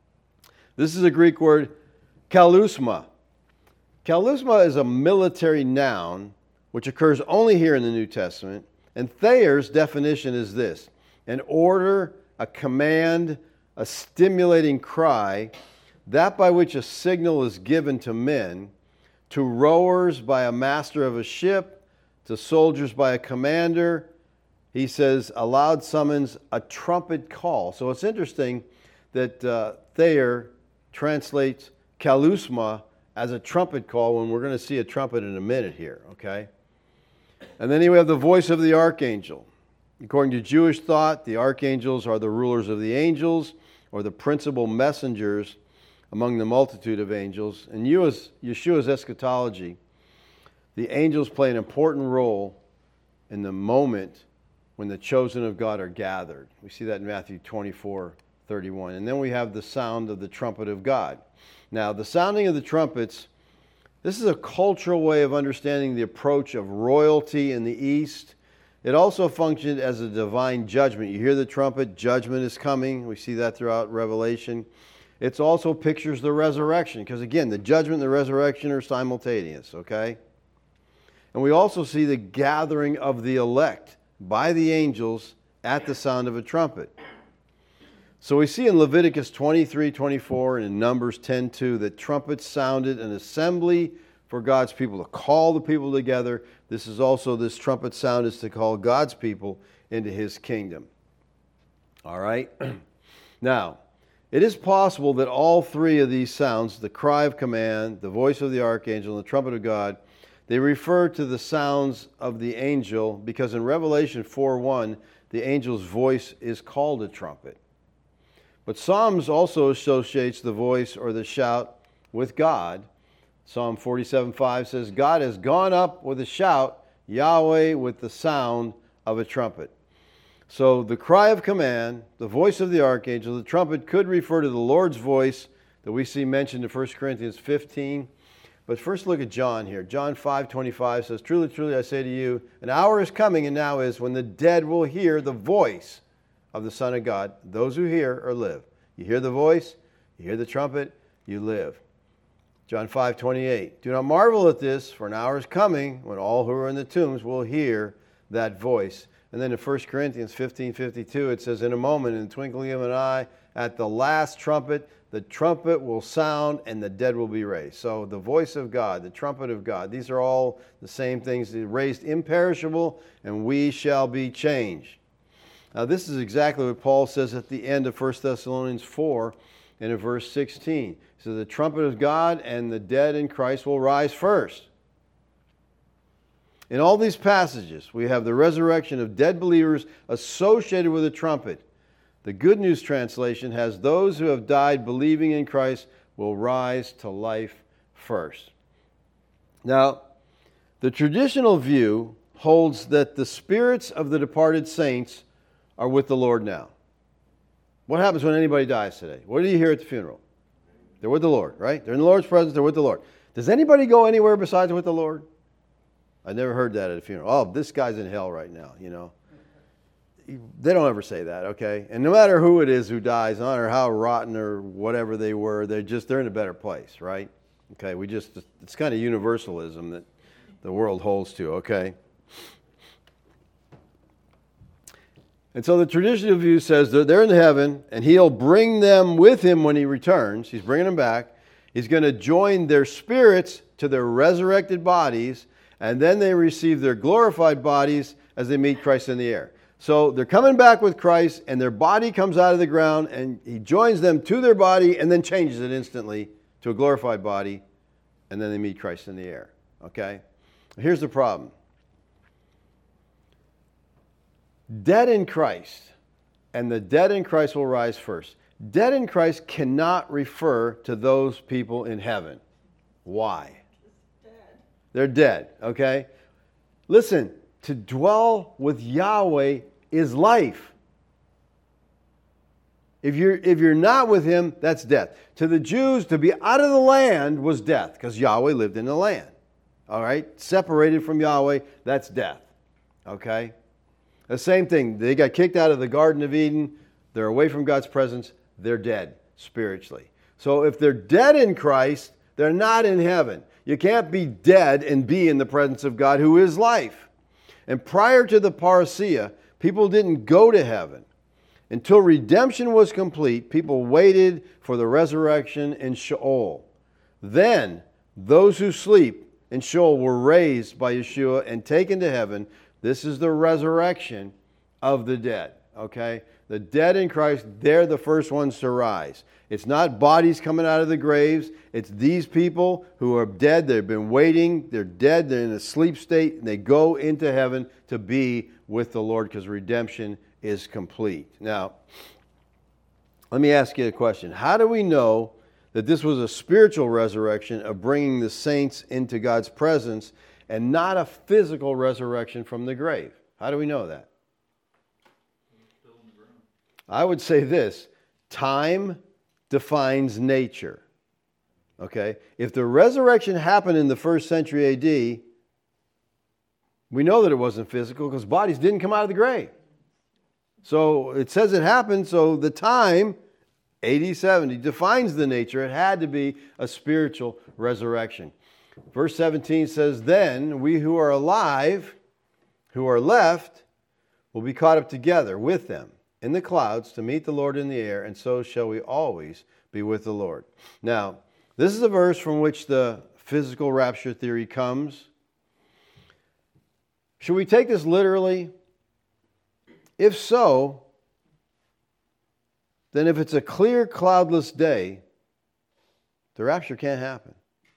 This is a Greek word, kalusma. Kalusma is a military noun which occurs only here in the New Testament. And Thayer's definition is this: an order, a command, a stimulating cry, that by which a signal is given to men, to rowers by a master of a ship, to soldiers by a commander. He says a loud summons, a trumpet call. So it's interesting that uh, Thayer translates kalusma as a trumpet call when we're going to see a trumpet in a minute here, okay? And then here we have the voice of the archangel. According to Jewish thought, the archangels are the rulers of the angels, or the principal messengers among the multitude of angels. In Yeshua's eschatology, the angels play an important role in the moment when the chosen of God are gathered. We see that in Matthew twenty-four thirty-one. And then we have the sound of the trumpet of God. Now, the sounding of the trumpets, this is a cultural way of understanding the approach of royalty in the East. It also functioned as a divine judgment. You hear the trumpet, judgment is coming. We see that throughout Revelation. It also pictures the resurrection, because again, the judgment and the resurrection are simultaneous, okay? And we also see the gathering of the elect by the angels at the sound of a trumpet. So we see in Leviticus twenty-three twenty-four and in Numbers ten two that trumpets sounded an assembly for God's people, to call the people together. This is also, this trumpet sound is to call God's people into his kingdom. All right? Now, it is possible that all three of these sounds, the cry of command, the voice of the archangel, and the trumpet of God, they refer to the sounds of the angel, because in Revelation four one, the angel's voice is called a trumpet. But Psalms also associates the voice or the shout with God. Psalm forty-seven five says, God has gone up with a shout, Yahweh with the sound of a trumpet. So the cry of command, the voice of the archangel, the trumpet could refer to the Lord's voice that we see mentioned in First Corinthians fifteen. But first look at John here. John five twenty-five says, truly, truly, I say to you, an hour is coming and now is when the dead will hear the voice of the Son of God. Those who hear or live. You hear the voice, you hear the trumpet, you live. John five twenty-eight, do not marvel at this, for an hour is coming when all who are in the tombs will hear that voice. And then in First Corinthians fifteen fifty-two, it says, in a moment, in the twinkling of an eye, at the last trumpet, the trumpet will sound and the dead will be raised. So the voice of God, the trumpet of God, these are all the same things. Raised imperishable, and we shall be changed. Now this is exactly what Paul says at the end of First Thessalonians four and in verse sixteen. He says, the trumpet of God and the dead in Christ will rise first. In all these passages, we have the resurrection of dead believers associated with a trumpet. The Good News Translation has those who have died believing in Christ will rise to life first. Now, the traditional view holds that the spirits of the departed saints are with the Lord now. What happens when anybody dies today? What do you hear at the funeral? They're with the Lord, right? They're in the Lord's presence, they're with the Lord. Does anybody go anywhere besides with the Lord? I never heard that at a funeral. Oh, this guy's in hell right now, you know. They don't ever say that, okay? And no matter who it is who dies, no matter how rotten or whatever they were, they're just, they're in a better place, right? Okay, we just, it's kind of universalism that the world holds to, okay? And so the traditional view says that they're in heaven, and he'll bring them with him when he returns. He's bringing them back. He's going to join their spirits to their resurrected bodies, and then they receive their glorified bodies as they meet Christ in the air. So they're coming back with Christ, and their body comes out of the ground, and he joins them to their body and then changes it instantly to a glorified body, and then they meet Christ in the air. Okay? Here's the problem. Dead in Christ, and the dead in Christ will rise first. Dead in Christ cannot refer to those people in heaven. Why? They're dead, okay? Listen, to dwell with Yahweh is life. If you're, if you're not with Him, that's death. To the Jews, to be out of the land was death, because Yahweh lived in the land. All right? Separated from Yahweh, that's death. Okay? The same thing. They got kicked out of the Garden of Eden. They're away from God's presence. They're dead spiritually. So if they're dead in Christ, they're not in heaven. You can't be dead and be in the presence of God, who is life. And prior to the parousia, people didn't go to heaven. Until redemption was complete, people waited for the resurrection in Sheol. Then, those who sleep in Sheol were raised by Yeshua and taken to heaven. This is the resurrection of the dead. Okay? The dead in Christ, they're the first ones to rise. It's not bodies coming out of the graves. It's these people who are dead. They've been waiting. They're dead. They're in a sleep state. And they go into heaven to be with the Lord because redemption is complete. Now, let me ask you a question. How do we know that this was a spiritual resurrection of bringing the saints into God's presence and not a physical resurrection from the grave? How do we know that? I would say this. Time defines nature. Okay? If the resurrection happened in the first century A D, we know that it wasn't physical because bodies didn't come out of the grave. So it says it happened, so the time, A D seventy, defines the nature. It had to be a spiritual resurrection. Verse seventeen says, "Then we who are alive, who are left, will be caught up together with them in the clouds to meet the Lord in the air, and so shall we always be with the Lord." Now, this is a verse from which the physical rapture theory comes. Should we take this literally? If so, then if it's a clear, cloudless day, the rapture can't happen.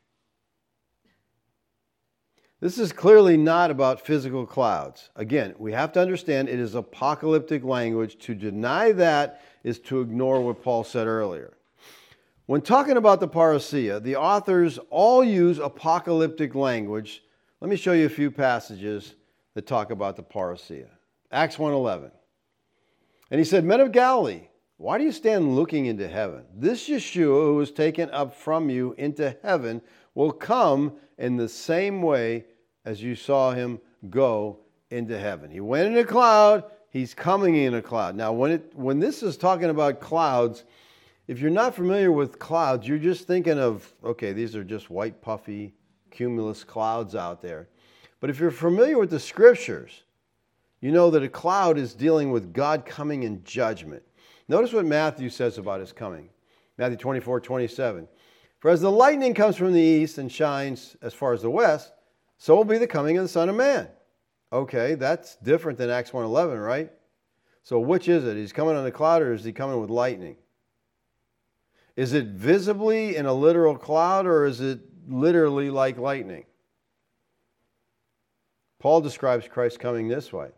This is clearly not about physical clouds. Again, we have to understand it is apocalyptic language. To deny that is to ignore what Paul said earlier. When talking about the parousia, the authors all use apocalyptic language. Let me show you a few passages that talk about the parousia. Acts one eleven. And he said, "Men of Galilee, why do you stand looking into heaven? This Yeshua who was taken up from you into heaven will come in the same way as you saw him go into heaven." He went in a cloud. He's coming in a cloud. Now, when it when this is talking about clouds, if you're not familiar with clouds, you're just thinking of, okay, these are just white, puffy, cumulus clouds out there. But if you're familiar with the Scriptures, you know that a cloud is dealing with God coming in judgment. Notice what Matthew says about his coming. Matthew twenty-four twenty-seven. "For as the lightning comes from the east and shines as far as the west, so will be the coming of the Son of Man." Okay, that's different than Acts one eleven, right? So which is it? He's coming on a cloud, or is he coming with lightning? Is it visibly in a literal cloud, or is it literally like lightning? Paul describes Christ coming this way.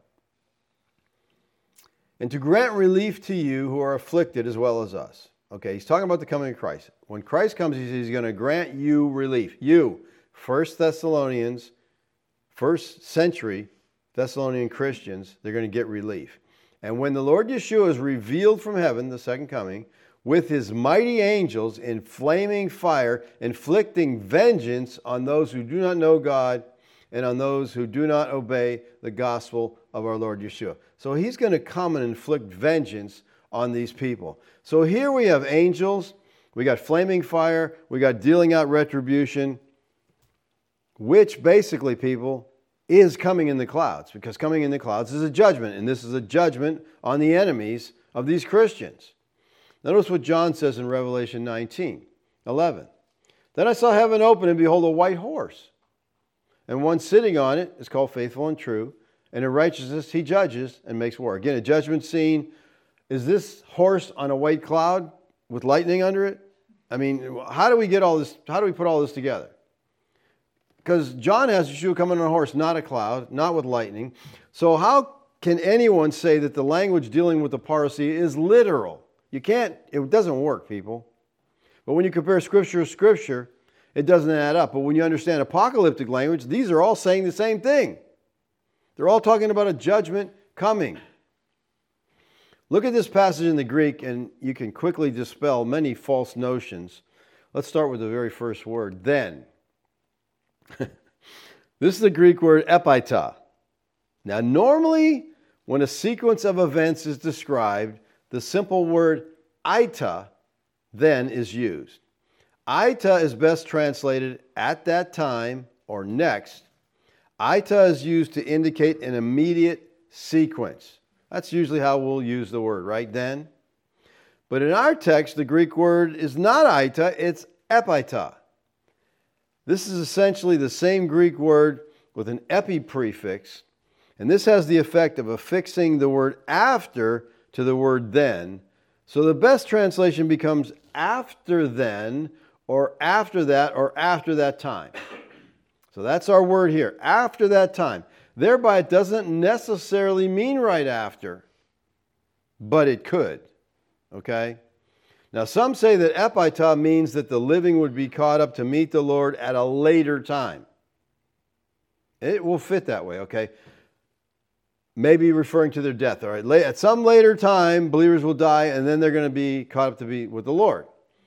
"And to grant relief to you who are afflicted as well as us." Okay, he's talking about the coming of Christ. When Christ comes, he's going to grant you relief. You, First Thessalonians, first century Thessalonian Christians, they're going to get relief. "And when the Lord Yeshua is revealed from heaven," the second coming, "with his mighty angels in flaming fire, inflicting vengeance on those who do not know God and on those who do not obey the gospel of our Lord Yeshua." So he's going to come and inflict vengeance on these people. So here we have angels, we got flaming fire, we got dealing out retribution, which basically, people, is coming in the clouds, because coming in the clouds is a judgment, and this is a judgment on the enemies of these Christians. Notice what John says in Revelation nineteen eleven. "Then I saw heaven open, and behold, a white horse. And one sitting on it is called Faithful and True, and in righteousness he judges and makes war." Again, a judgment scene. Is this horse on a white cloud with lightning under it? I mean, how do we get all this? How do we put all this together? Because John has Yeshua coming on a horse, not a cloud, not with lightning. So how can anyone say that the language dealing with the parousia is literal? You can't, it doesn't work, people. But when you compare Scripture to Scripture, it doesn't add up. But when you understand apocalyptic language, these are all saying the same thing. They're all talking about a judgment coming. Look at this passage in the Greek, and you can quickly dispel many false notions. Let's start with the very first word, then. This is the Greek word epaita. Now, normally, when a sequence of events is described, the simple word ita then is used. Ita is best translated at that time or next. Ita is used to indicate an immediate sequence. That's usually how we'll use the word, right? Then. But in our text, the Greek word is not ita, it's epaita. This is essentially the same Greek word with an epi prefix, and this has the effect of affixing the word after to the word then. So the best translation becomes after then, or after that, or after that time. So that's our word here, after that time. Thereby, it doesn't necessarily mean right after, but it could. Okay? Now, some say that epaita means that the living would be caught up to meet the Lord at a later time. It will fit that way, okay? Maybe referring to their death. All right, at some later time, believers will die, and then they're going to be caught up to be with the Lord.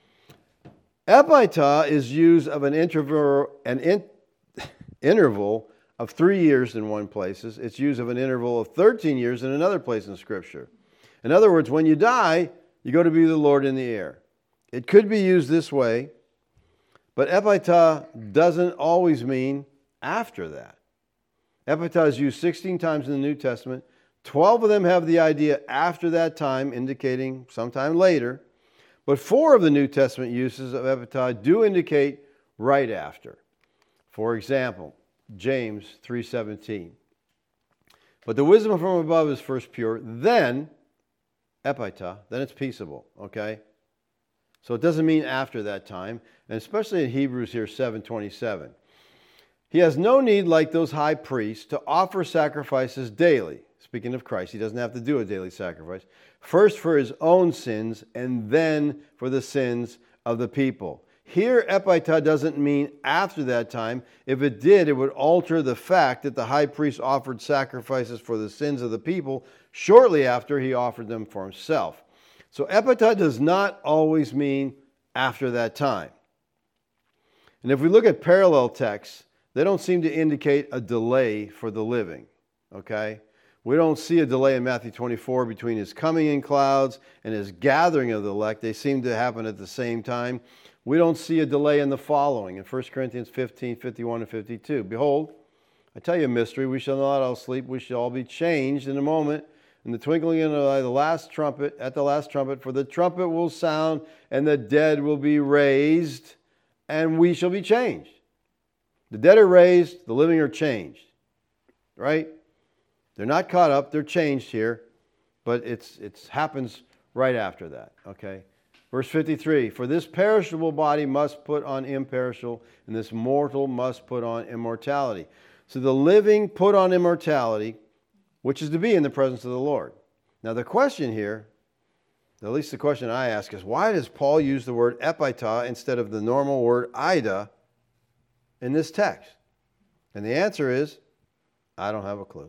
Epaita is used of an interval, an in, interval of three years in one place. It's used of an interval of thirteen years in another place in Scripture. In other words, when you die, you go to be with the Lord in the air. It could be used this way, but epaita doesn't always mean after that. Epaita is used sixteen times in the New Testament. twelve of them have the idea after that time, indicating sometime later. But four of the New Testament uses of epaita do indicate right after. For example, James three seventeen. But the wisdom from above is first pure, then epaita, then it's peaceable, okay? So it doesn't mean after that time, and especially in Hebrews here, seven twenty-seven. He has no need, like those high priests, to offer sacrifices daily. Speaking of Christ, he doesn't have to do a daily sacrifice. First for his own sins, and then for the sins of the people. Here, epaita doesn't mean after that time. If it did, it would alter the fact that the high priest offered sacrifices for the sins of the people shortly after he offered them for himself. So epaita does not always mean after that time. And if we look at parallel texts, they don't seem to indicate a delay for the living, okay? We don't see a delay in Matthew twenty-four between his coming in clouds and his gathering of the elect. They seem to happen at the same time. We don't see a delay in the following in First Corinthians fifteen, fifty-one, and fifty-two. Behold, I tell you a mystery. We shall not all sleep. We shall all be changed in a moment, in the twinkling of an eye, the last trumpet, at the last trumpet. For the trumpet will sound, and the dead will be raised, and we shall be changed. The dead are raised, the living are changed. Right? They're not caught up, they're changed here, but it's it happens right after that. Okay? Verse fifty-three, for this perishable body must put on imperishable, and this mortal must put on immortality. So the living put on immortality, which is to be in the presence of the Lord. Now the question here, at least the question I ask, is why does Paul use the word epaita instead of the normal word ida in this text? And the answer is, I don't have a clue.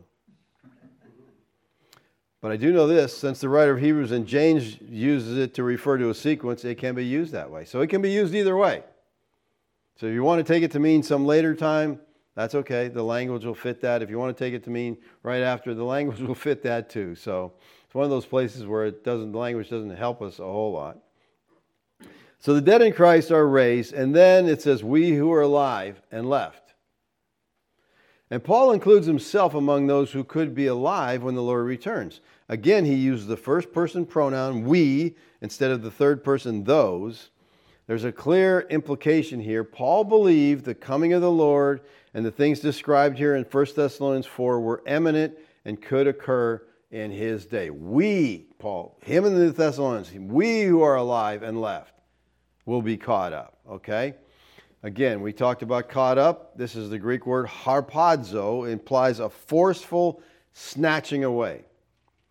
But I do know this, since the writer of Hebrews and James uses it to refer to a sequence, it can be used that way. So it can be used either way. So if you want to take it to mean some later time, that's okay. The language will fit that. If you want to take it to mean right after, the language will fit that too. So it's one of those places where it doesn't, the language doesn't help us a whole lot. So the dead in Christ are raised, and then it says, we who are alive and left. And Paul includes himself among those who could be alive when the Lord returns. Again, he uses the first person pronoun, we, instead of the third person, those. There's a clear implication here. Paul believed the coming of the Lord and the things described here in First Thessalonians four were imminent and could occur in his day. We, Paul, him and the Thessalonians, we who are alive and left will be caught up, okay? Again, we talked about caught up. This is the Greek word harpazo. It implies a forceful snatching away.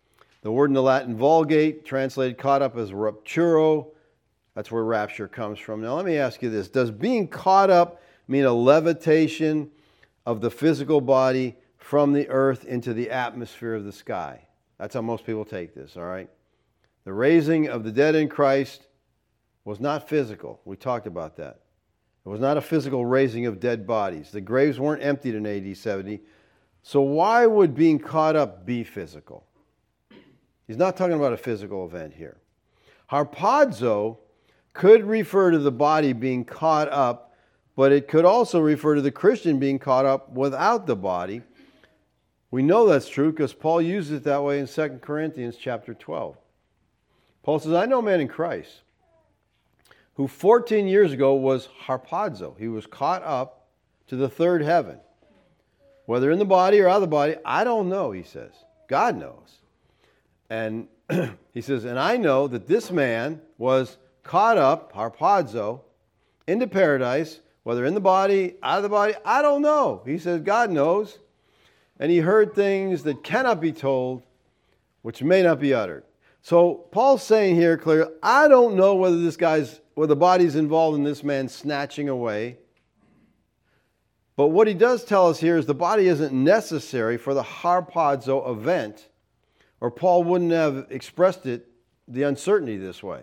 The word in the Latin Vulgate, translated caught up as rapturo. That's where rapture comes from. Now let me ask you this. Does being caught up mean a levitation of the physical body from the earth into the atmosphere of the sky? That's how most people take this, all right? The raising of the dead in Christ was not physical. We talked about that. It was not a physical raising of dead bodies. The graves weren't emptied in A D seventy. So why would being caught up be physical? He's not talking about a physical event here. Harpazo could refer to the body being caught up, but it could also refer to the Christian being caught up without the body. We know that's true because Paul uses it that way in Second Corinthians chapter twelve. Paul says, I know a man in Christ who fourteen years ago was harpazo. He was caught up to the third heaven. Whether in the body or out of the body, I don't know, he says. God knows. And he says, and I know that this man was caught up, harpazo, into paradise, whether in the body, out of the body, I don't know. He says, God knows. And he heard things that cannot be told, which may not be uttered. So Paul's saying here clearly, I don't know whether this guy's, whether the body's involved in this man snatching away. But what he does tell us here is the body isn't necessary for the harpazo event, or Paul wouldn't have expressed it, the uncertainty this way.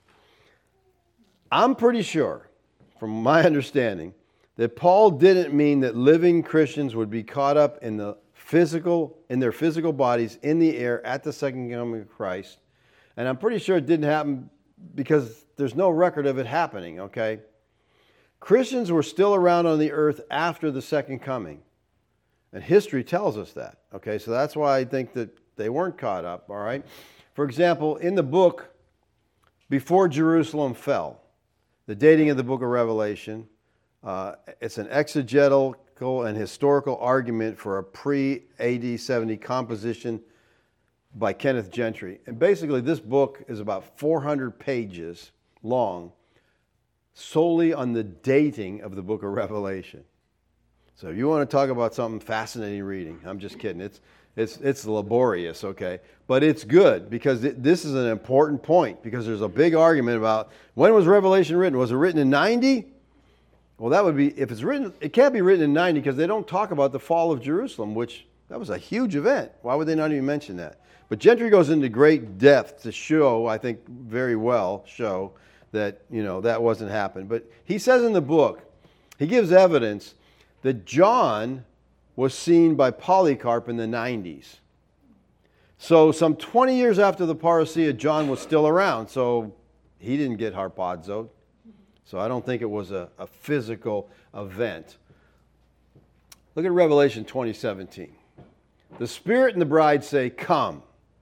I'm pretty sure, from my understanding, that Paul didn't mean that living Christians would be caught up in the physical, in their physical bodies in the air at the second coming of Christ. And I'm pretty sure it didn't happen because there's no record of it happening, okay? Christians were still around on the earth after the second coming. And history tells us that, okay? So that's why I think that they weren't caught up, all right? For example, in the book, Before Jerusalem Fell, the dating of the book of Revelation, uh, it's an exegetical and historical argument for a pre-A D seventy composition by Kenneth Gentry. And basically this book is about four hundred pages long, solely on the dating of the book of Revelation. So if you want to talk about something fascinating reading, I'm just kidding. It's it's it's laborious, okay? But it's good because it, this is an important point because there's a big argument about when was Revelation written? Was it written in ninety? Well, that would be, if it's written, it can't be written in ninety because they don't talk about the fall of Jerusalem, which that was a huge event. Why would they not even mention that? But Gentry goes into great depth to show, I think very well, show that, you know, that wasn't happened. But he says in the book, he gives evidence that John was seen by Polycarp in the nineties. So some twenty years after the parousia, John was still around. So he didn't get harpazoed. So I don't think it was a, a physical event. Look at Revelation twenty seventeen. The Spirit and the bride say, come.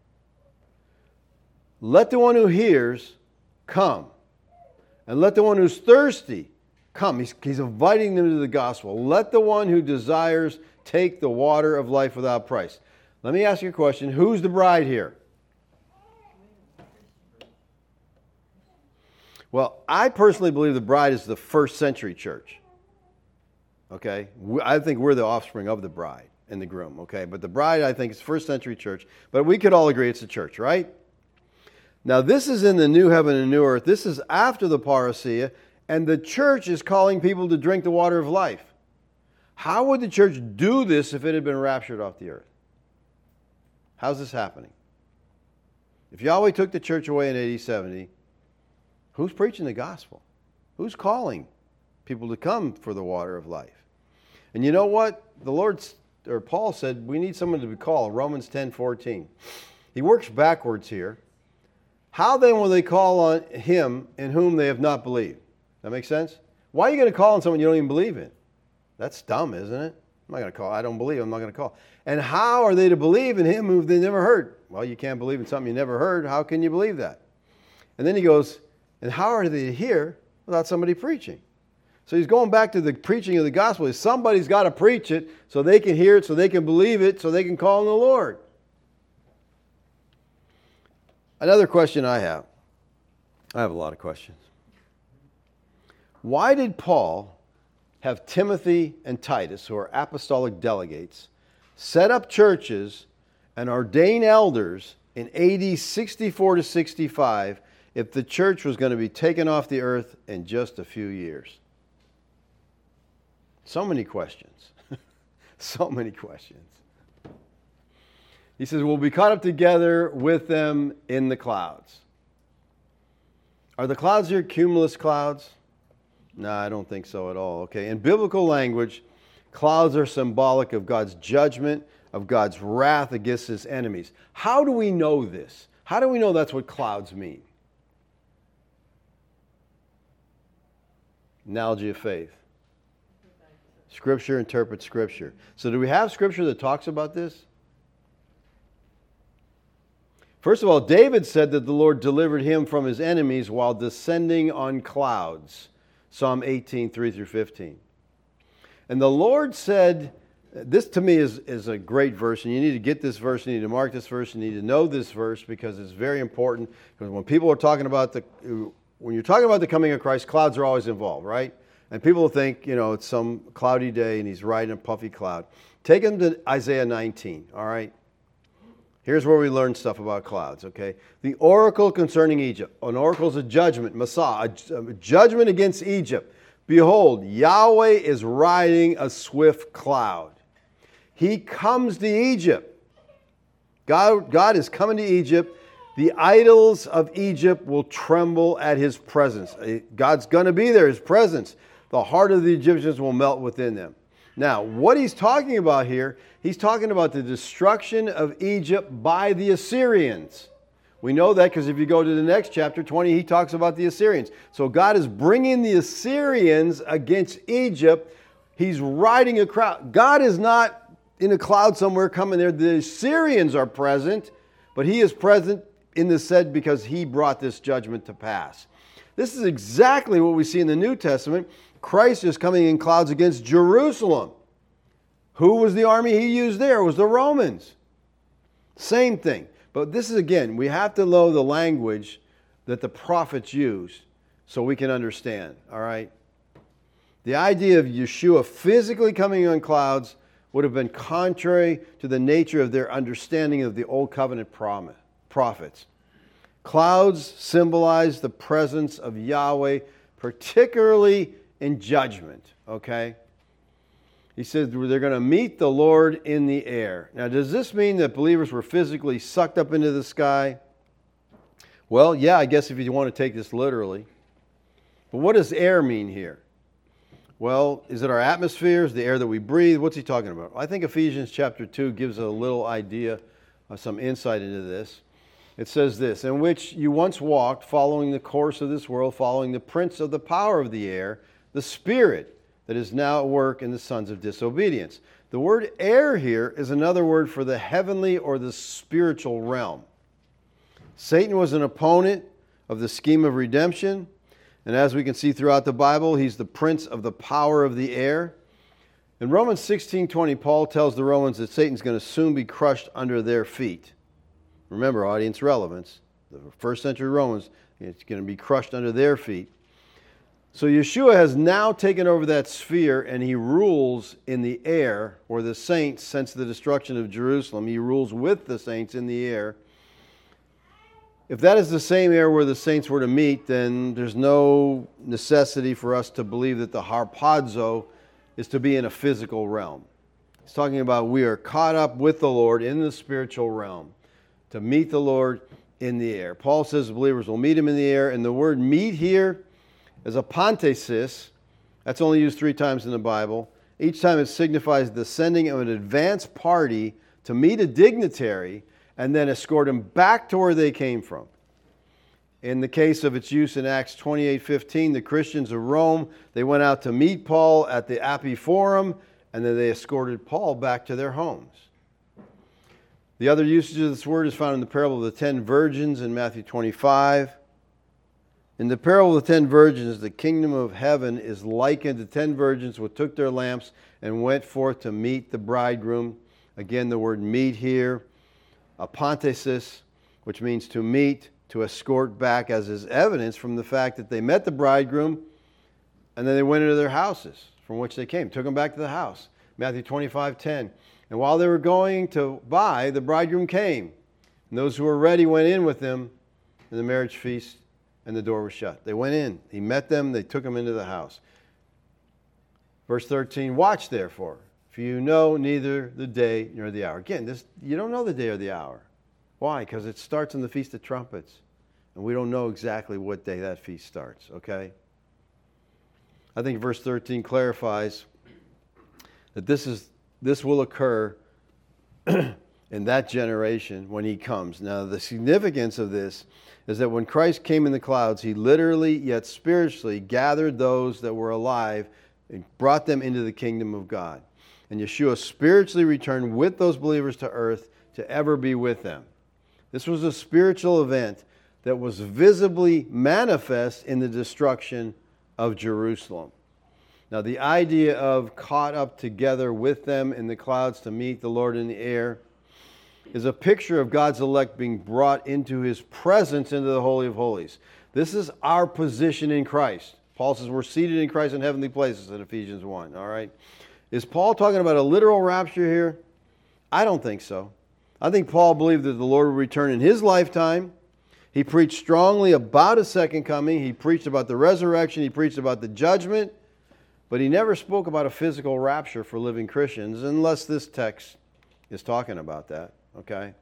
Let the one who hears come. And let the one who's thirsty come. He's, he's inviting them to the gospel. Let the one who desires take the water of life without price. Let me ask you a question. Who's the bride here? Well, I personally believe the bride is the first century church. Okay? I think we're the offspring of the bride and the groom. Okay? But the bride, I think, is first century church. But we could all agree it's the church, right? Now, this is in the new heaven and new earth. This is after the parousia. And the church is calling people to drink the water of life. How would the church do this if it had been raptured off the earth? How's this happening? If Yahweh took the church away in A D seventy, who's preaching the gospel? Who's calling people to come for the water of life? And you know what? The Lord, or Paul said, we need someone to be called. Romans ten fourteen. He works backwards here. How then will they call on him in whom they have not believed? That makes sense? Why are you going to call on someone you don't even believe in? That's dumb, isn't it? I'm not going to call. I don't believe. I'm not going to call. And how are they to believe in him who they never heard? Well, you can't believe in something you never heard. How can you believe that? And then he goes, and how are they to hear without somebody preaching? So he's going back to the preaching of the gospel. Somebody's got to preach it so they can hear it, so they can believe it, so they can call on the Lord. Another question I have. I have a lot of questions. Why did Paul have Timothy and Titus, who are apostolic delegates, set up churches and ordain elders in A D sixty-four to sixty-five if the church was going to be taken off the earth in just a few years? So many questions. So many questions. He says, we'll be caught up together with them in the clouds. Are the clouds here cumulus clouds? No, I don't think so at all. Okay, in biblical language, clouds are symbolic of God's judgment, of God's wrath against his enemies. How do we know this? How do we know that's what clouds mean? Analogy of faith. Scripture interprets Scripture. So do we have Scripture that talks about this? First of all, David said that the Lord delivered him from his enemies while descending on clouds. Psalm eighteen, three through fifteen. And the Lord said, this to me is, is a great verse, and you need to get this verse, you need to mark this verse, you need to know this verse because it's very important. Because when people are talking about the, when you're talking about the coming of Christ, clouds are always involved, right? And people think, you know, it's some cloudy day and he's riding a puffy cloud. Take them to Isaiah nineteen, all right? Here's where we learn stuff about clouds, okay? The oracle concerning Egypt. An oracle is a judgment, Massah, a judgment against Egypt. Behold, Yahweh is riding a swift cloud. He comes to Egypt. God, God is coming to Egypt. The idols of Egypt will tremble at his presence. God's going to be there, his presence. The heart of the Egyptians will melt within them. Now, what he's talking about here, he's talking about the destruction of Egypt by the Assyrians. We know that because if you go to the next chapter, twenty, he talks about the Assyrians. So God is bringing the Assyrians against Egypt. He's riding a crowd. God is not in a cloud somewhere coming there. The Assyrians are present, but he is present in the said because he brought this judgment to pass. This is exactly what we see in the New Testament. Christ is coming in clouds against Jerusalem. Who was the army he used there? It was the Romans. Same thing. But this is, again, we have to know the language that the prophets used so we can understand, all right? The idea of Yeshua physically coming on clouds would have been contrary to the nature of their understanding of the Old Covenant prophets. Clouds symbolize the presence of Yahweh, particularly in judgment, okay? He said they're going to meet the Lord in the air. Now, does this mean that believers were physically sucked up into the sky? Well, yeah, I guess if you want to take this literally. But what does air mean here? Well, is it our atmosphere? Is the air that we breathe? What's he talking about? I think Ephesians chapter two gives a little idea, uh, some insight into this. It says this, in which you once walked, following the course of this world, following the prince of the power of the air, the spirit that is now at work in the sons of disobedience. The word air here is another word for the heavenly or the spiritual realm. Satan was an opponent of the scheme of redemption, and as we can see throughout the Bible, he's the prince of the power of the air. In Romans sixteen twenty, Paul tells the Romans that Satan's going to soon be crushed under their feet. Remember, audience relevance, the first century Romans, it's going to be crushed under their feet. So Yeshua has now taken over that sphere and he rules in the air, where the saints, since the destruction of Jerusalem, he rules with the saints in the air. If that is the same air where the saints were to meet, then there's no necessity for us to believe that the harpazo is to be in a physical realm. He's talking about we are caught up with the Lord in the spiritual realm to meet the Lord in the air. Paul says believers will meet him in the air, and the word meet here is a pantesis. That's only used three times in the Bible. Each time it signifies the sending of an advance party to meet a dignitary and then escort him back to where they came from. In the case of its use in Acts twenty-eight fifteen, the Christians of Rome, they went out to meet Paul at the Appii Forum, and then they escorted Paul back to their homes. The other usage of this word is found in the parable of the ten virgins in Matthew twenty-five. In the parable of the ten virgins, the kingdom of heaven is likened to ten virgins who took their lamps and went forth to meet the bridegroom. Again, the word meet here, apantesis, which means to meet, to escort back, as is evidence from the fact that they met the bridegroom and then they went into their houses from which they came, took them back to the house. Matthew twenty-five ten. And while they were going to buy, the bridegroom came. And those who were ready went in with him in the marriage feast, and the door was shut. They went in. He met them. They took him into the house. Verse thirteen, watch therefore, for you know neither the day nor the hour. Again, this you don't know the day or the hour. Why? Because it starts on the Feast of Trumpets. And we don't know exactly what day that feast starts, okay? I think verse thirteen clarifies that this is this will occur in that generation when he comes. Now, the significance of this is that when Christ came in the clouds, he literally yet spiritually gathered those that were alive and brought them into the kingdom of God. And Yeshua spiritually returned with those believers to earth to ever be with them. This was a spiritual event that was visibly manifest in the destruction of Jerusalem. Now, the idea of caught up together with them in the clouds to meet the Lord in the air is a picture of God's elect being brought into his presence into the Holy of Holies. This is our position in Christ. Paul says we're seated in Christ in heavenly places in Ephesians one, all right? Is Paul talking about a literal rapture here? I don't think so. I think Paul believed that the Lord would return in his lifetime. He preached strongly about a second coming. He preached about the resurrection. He preached about the judgment. But he never spoke about a physical rapture for living Christians, unless this text is talking about that, okay?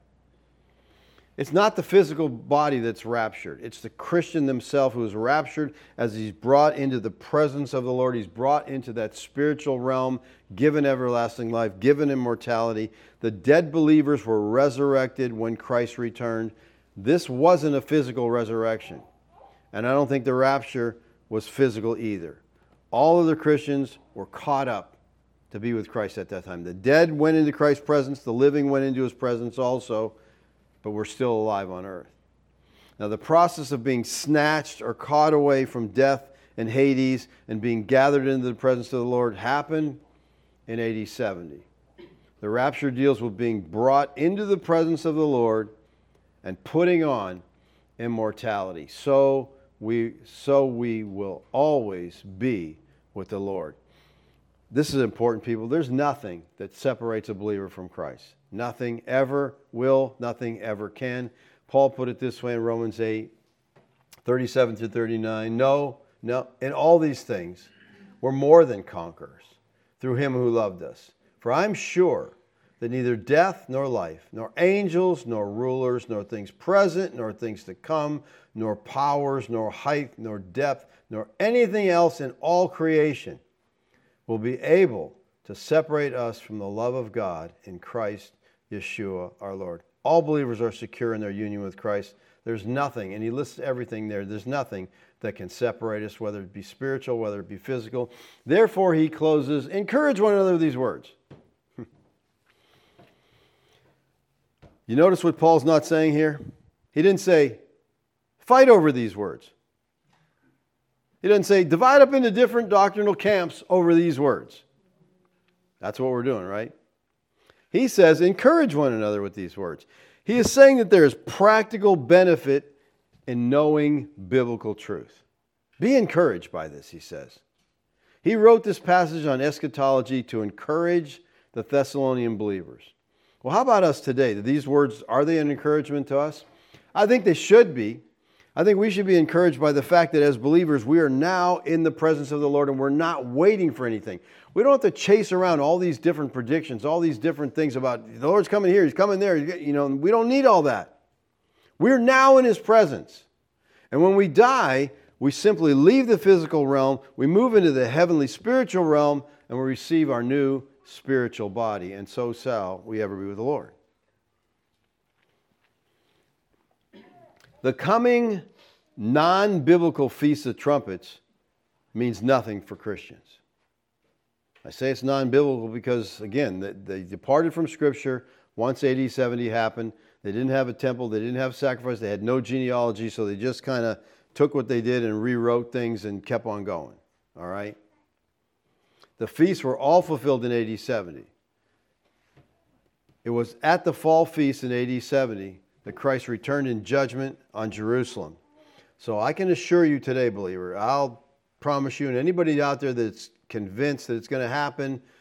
It's not the physical body that's raptured. It's the Christian himself who is raptured as he's brought into the presence of the Lord. He's brought into that spiritual realm, given everlasting life, given immortality. The dead believers were resurrected when Christ returned. This wasn't a physical resurrection. And I don't think the rapture was physical either. All of the Christians were caught up to be with Christ at that time. The dead went into Christ's presence. The living went into his presence also. But we're still alive on earth. Now, the process of being snatched or caught away from death and Hades and being gathered into the presence of the Lord happened in A D seventy. The rapture deals with being brought into the presence of the Lord and putting on immortality. So we, so we will always be with the Lord. This is important, people. There's nothing that separates a believer from Christ. Nothing ever will, nothing ever can. Paul put it this way in Romans eight, thirty-seven through thirty-nine. No, no, in all these things, we're more than conquerors through him who loved us. For I'm sure that neither death nor life, nor angels, nor rulers, nor things present, nor things to come, nor powers, nor height, nor depth, nor anything else in all creation will be able to separate us from the love of God in Christ Yeshua our Lord. All believers are secure in their union with Christ. There's nothing, and he lists everything there, there's nothing that can separate us, whether it be spiritual, whether it be physical. Therefore, he closes, encourage one another with these words. You notice what Paul's not saying here? He didn't say, fight over these words. He doesn't say, divide up into different doctrinal camps over these words. That's what we're doing, right? He says, encourage one another with these words. He is saying that there is practical benefit in knowing biblical truth. Be encouraged by this, he says. He wrote this passage on eschatology to encourage the Thessalonian believers. Well, how about us today? These words, are they an encouragement to us? I think they should be. I think we should be encouraged by the fact that as believers, we are now in the presence of the Lord and we're not waiting for anything. We don't have to chase around all these different predictions, all these different things about the Lord's coming here, he's coming there. You know, we don't need all that. We're now in his presence. And when we die, we simply leave the physical realm, we move into the heavenly spiritual realm, and we receive our new spiritual body. And so shall we ever be with the Lord. The coming non-biblical Feast of Trumpets means nothing for Christians. I say it's non-biblical because, again, they departed from Scripture once A D seventy happened. They didn't have a temple. They didn't have sacrifice. They had no genealogy, so they just kind of took what they did and rewrote things and kept on going. All right? The feasts were all fulfilled in A D seventy. It was at the fall feast in A D seventy that Christ returned in judgment on Jerusalem. So I can assure you today, believer, I'll promise you, and anybody out there that's convinced that it's going to happen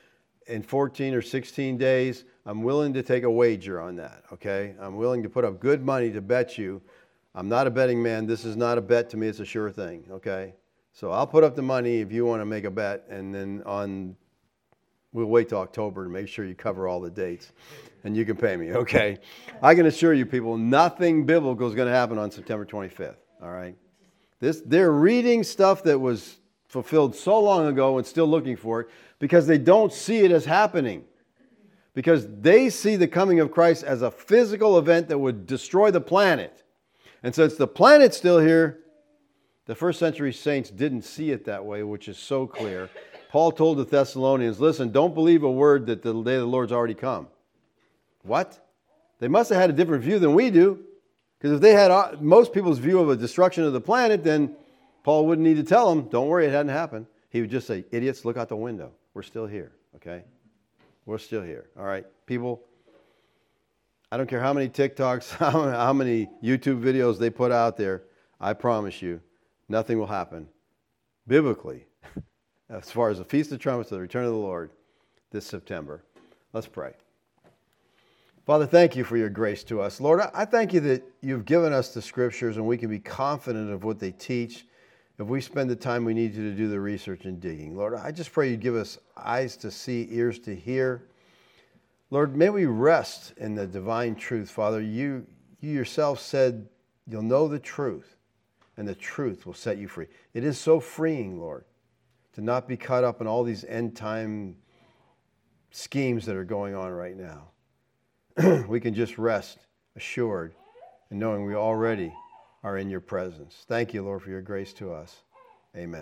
in fourteen or sixteen days, I'm willing to take a wager on that, okay? I'm willing to put up good money to bet you. I'm not a betting man. This is not a bet to me. It's a sure thing, okay? So I'll put up the money if you want to make a bet, and then on, we'll wait till October to make sure you cover all the dates, and you can pay me, okay? I can assure you people, nothing biblical is going to happen on September twenty-fifth, all right? This, they're reading stuff that was fulfilled so long ago and still looking for it because they don't see it as happening. Because they see the coming of Christ as a physical event that would destroy the planet. And since the planet's still here, the first century saints didn't see it that way, which is so clear. Paul told the Thessalonians, listen, don't believe a word that the day of the Lord's already come. What? They must have had a different view than we do. Because if they had most people's view of a destruction of the planet, then Paul wouldn't need to tell them, don't worry, it hadn't happened. He would just say, idiots, look out the window. We're still here, okay? We're still here, all right? People, I don't care how many TikToks, how, how many YouTube videos they put out there, I promise you, nothing will happen biblically as far as the Feast of Trumpets, the return of the Lord this September. Let's pray. Father, thank you for your grace to us. Lord, I thank you that you've given us the Scriptures and we can be confident of what they teach if we spend the time we need to to do the research and digging. Lord, I just pray you give us eyes to see, ears to hear. Lord, may we rest in the divine truth. Father, you, you yourself said you'll know the truth and the truth will set you free. It is so freeing, Lord, to not be caught up in all these end time schemes that are going on right now. We can just rest assured in knowing we already are in your presence. Thank you, Lord, for your grace to us. Amen.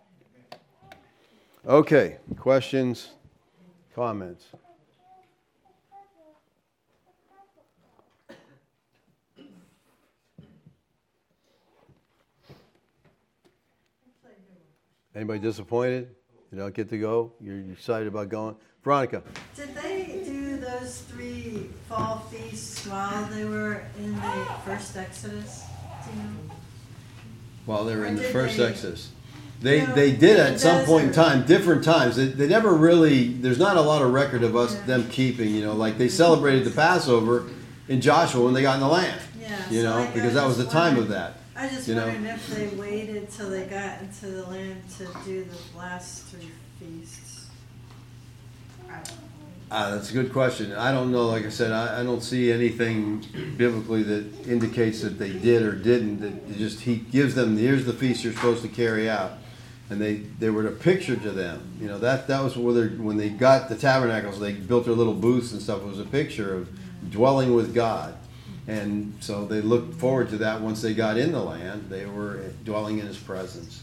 Okay, questions, comments? Anybody disappointed? You don't get to go? You're excited about going? Veronica. Did they do those three fall feasts while they were in the first Exodus? Do you know? While they were Or in the did first they- Exodus. They No, they did in at the some point in desert. time, different times. They, they never really, there's not a lot of record of us, Yeah. them keeping, you know, like they celebrated the Passover in Joshua when they got in the land. Yeah. You so know, like, I because that was the just time of wondered- that. I was just you know. wondering if they waited till they got into the land to do the last three feasts. I don't know. Uh, that's a good question. I don't know. Like I said, I, I don't see anything biblically that indicates that they did or didn't. That it just he gives them, here's the feast you're supposed to carry out, and they, they were a picture to them. You know, that that was where they, when they got the tabernacles, they built their little booths and stuff. It was a picture of dwelling with God, and so they looked forward to that. Once they got in the land, they were dwelling in His presence.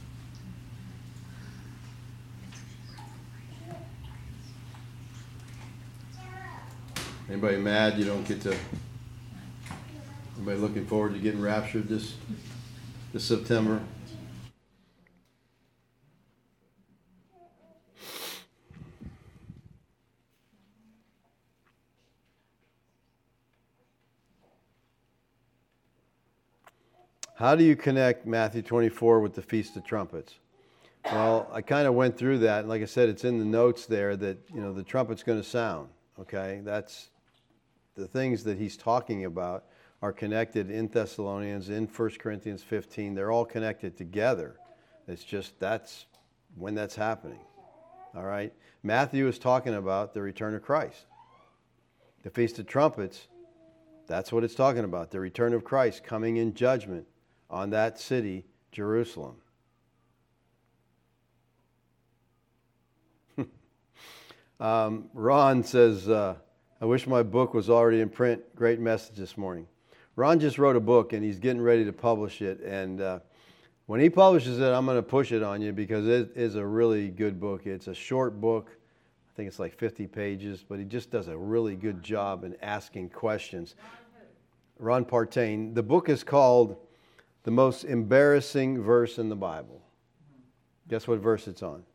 Anybody mad you don't get to? Anybody looking forward to getting raptured this this September? How do you connect Matthew twenty-four with the Feast of Trumpets? Well, I kind of went through that, and like I said, it's in the notes there that, you know, the trumpet's going to sound. Okay, that's the things that he's talking about are connected in Thessalonians, in First Corinthians fifteen. They're all connected together. It's just that's when that's happening. All right? Matthew is talking about the return of Christ. The Feast of Trumpets, that's what it's talking about. The return of Christ coming in judgment on that city, Jerusalem. um, Ron says, uh, I wish my book was already in print. Great message this morning. Ron just wrote a book and he's getting ready to publish it. And uh, when he publishes it, I'm going to push it on you because it is a really good book. It's a short book. I think it's like fifty pages, but he just does a really good job in asking questions. Ron Partain. The book is called The Most Embarrassing Verse in the Bible. Guess what verse it's on?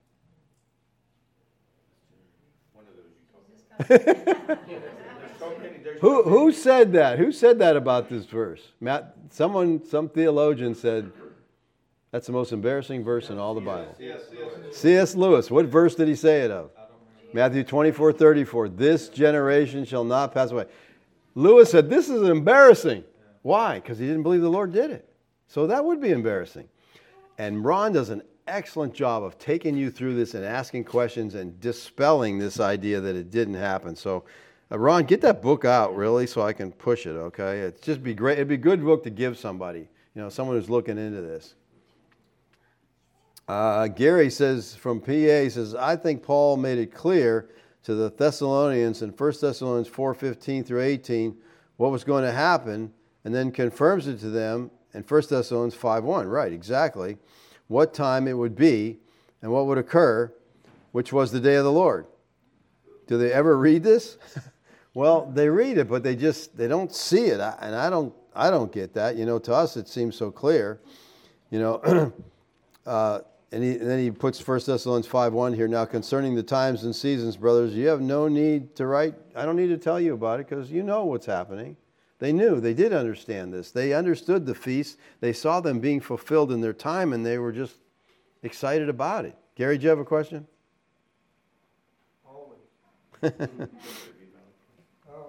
Who who said that? Who said that about this verse? Matt, someone, some theologian said that's the most embarrassing verse in all the Bible. C S Lewis. What verse did he say it of? Matthew twenty-four thirty-four. This generation shall not pass away. Lewis said, this is embarrassing. Why? Because he didn't believe the Lord did it. So that would be embarrassing. And Ron does an excellent job of taking you through this and asking questions and dispelling this idea that it didn't happen. So, uh, Ron, get that book out, really, so I can push it, okay? It'd just be great. It'd be a good book to give somebody, you know, someone who's looking into this. Uh, Gary says, from P A, he says, I think Paul made it clear to the Thessalonians in First Thessalonians four fifteen through eighteen what was going to happen, and then confirms it to them in First Thessalonians five one. Right, exactly. What time it would be and what would occur, which was the day of the Lord. Do they ever read this? Well, they read it, but they just they don't see it, and I don't I don't get that. You know, to us it seems so clear. You know, uh, and, he, and then he puts First Thessalonians five one here. Now, concerning the times and seasons, brothers, you have no need to write. I don't need to tell you about it because you know what's happening. They knew. They did understand this. They understood the feast. They saw them being fulfilled in their time, and they were just excited about it. Gary, do you have a question? Always. um,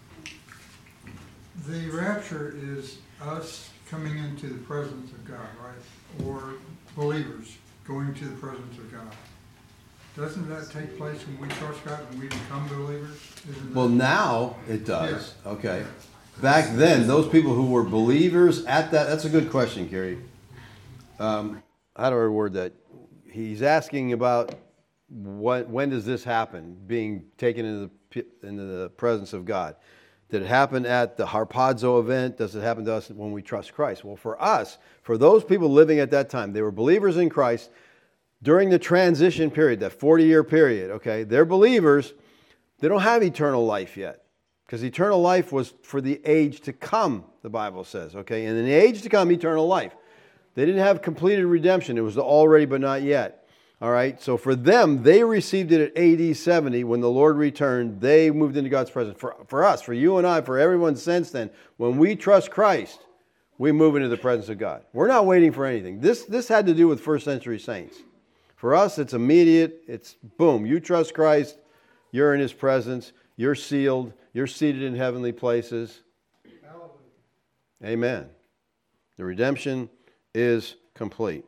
the rapture is us coming into the presence of God, right? Or believers going to the presence of God. Doesn't that take place when we trust God and we become believers? Isn't Well, that... now it does. Yeah. Okay. Back then, those people who were believers at that, that's a good question, Gary. Um, how do I word that? He's asking about what, when does this happen, being taken into the, into the presence of God? Did it happen at the harpazo event? Does it happen to us when we trust Christ? Well, for us, for those people living at that time, they were believers in Christ during the transition period, that forty-year period, okay? They're believers. They don't have eternal life yet because eternal life was for the age to come, the Bible says, okay? And in the age to come, eternal life. They didn't have completed redemption. It was the already but not yet. All right, so for them, they received it at A D seventy when the Lord returned. They moved into God's presence. For, for us, for you and I, for everyone since then, when we trust Christ, we move into the presence of God. We're not waiting for anything. This, this had to do with first century saints. For us, it's immediate. It's boom. You trust Christ. You're in His presence. You're sealed. You're seated in heavenly places. Hallelujah. Amen. The redemption is complete.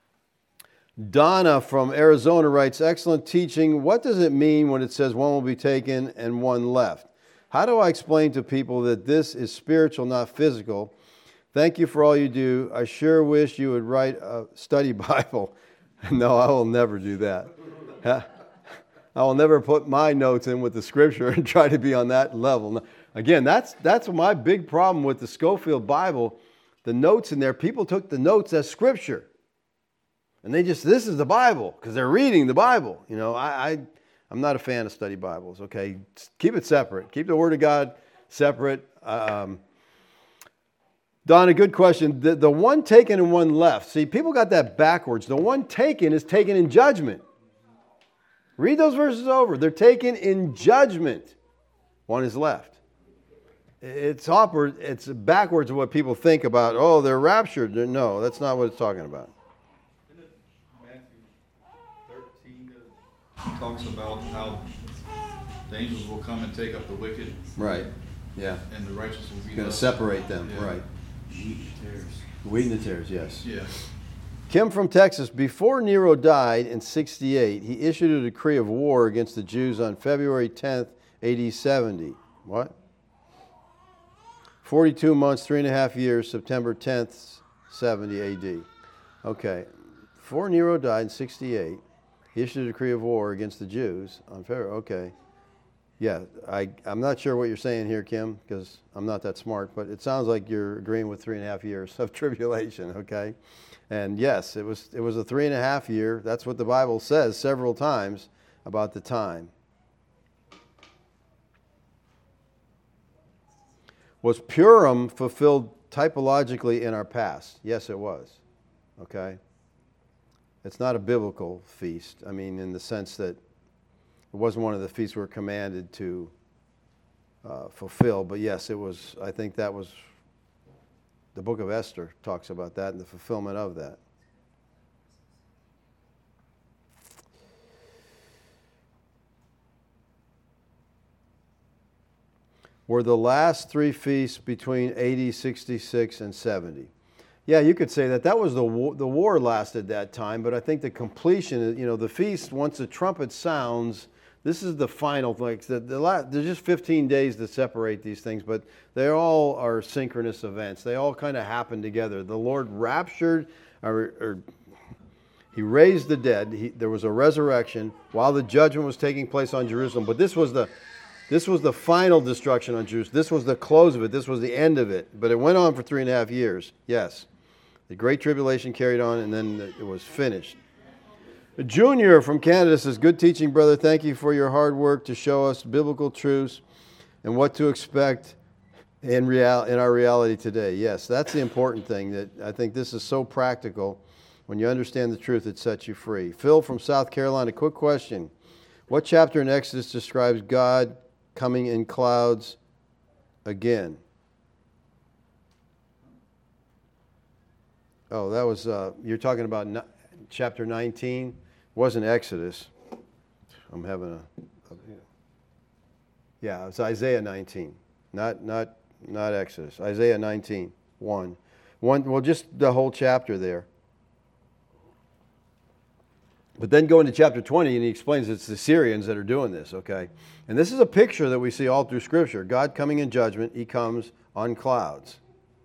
Donna from Arizona writes, excellent teaching. What does it mean when it says one will be taken and one left? How do I explain to people that this is spiritual, not physical? Thank you for all you do. I sure wish you would write a study Bible. No, I will never do that. I will never put my notes in with the scripture and try to be on that level. Again, that's that's my big problem with the Scofield Bible. The notes in there, people took the notes as scripture. And they just, this is the Bible, because they're reading the Bible. You know, I, I, I'm not a fan of study Bibles, okay? Keep it separate. Keep the Word of God separate. Um, Don, a good question. The, the one taken and one left. See, people got that backwards. The one taken is taken in judgment. Read those verses over. They're taken in judgment. One is left. It's awkward. It's backwards of what people think about, oh, they're raptured. No, that's not what it's talking about. Talks about how the angels will come and take up the wicked. Right. Yeah. And the righteous will be going to separate them. Yeah. Right. Wheat and tares. Wheat and the tares, yes. Yeah. Kim from Texas. Before Nero died in sixty-eight, he issued a decree of war against the Jews on February tenth, A D seventy. What? forty-two months, three and a half years, September tenth, seventy A D. Okay. Before Nero died in sixty-eight, he issued a decree of war against the Jews on February. Okay. Yeah, I, I'm not sure what you're saying here, Kim, because I'm not that smart, but it sounds like you're agreeing with three and a half years of tribulation, okay? And yes, it was it was a three and a half year. That's what the Bible says several times about the time. Was Purim fulfilled typologically in our past? Yes, it was, okay? It's not a biblical feast. I mean, in the sense that it wasn't one of the feasts we were commanded to uh, fulfill. But yes, it was, I think that was, the book of Esther talks about that and the fulfillment of that. were the last three feasts between A D sixty-six and seventy. Yeah, you could say that. That was the war, the war lasted that time, but I think the completion, you know, the feast, once the trumpet sounds, this is the final, like, the, the last, there's just fifteen days to separate these things, but they all are synchronous events. They all kind of happen together. The Lord raptured, or, or He raised the dead. He, there was a resurrection while the judgment was taking place on Jerusalem, but this was the This was the final destruction on Jerusalem. This was the close of it. This was the end of it. But it went on for three and a half years. Yes. The Great Tribulation carried on, and then it was finished. Junior from Canada says, good teaching, brother. Thank you for your hard work to show us biblical truths and what to expect in, real, in our reality today. Yes, that's the important thing. That I think this is so practical. When you understand the truth, it sets you free. Phil from South Carolina, quick question. What chapter in Exodus describes God coming in clouds again? Oh, that was, uh, you're talking about no, chapter nineteen? It wasn't Exodus. I'm having a, a, yeah, it's Isaiah nineteen, not not not Exodus. Isaiah nineteen, one. One, well, just the whole chapter there. But then go into chapter twenty, and he explains it's the Syrians that are doing this, okay? And this is a picture that we see all through Scripture. God coming in judgment, He comes on clouds.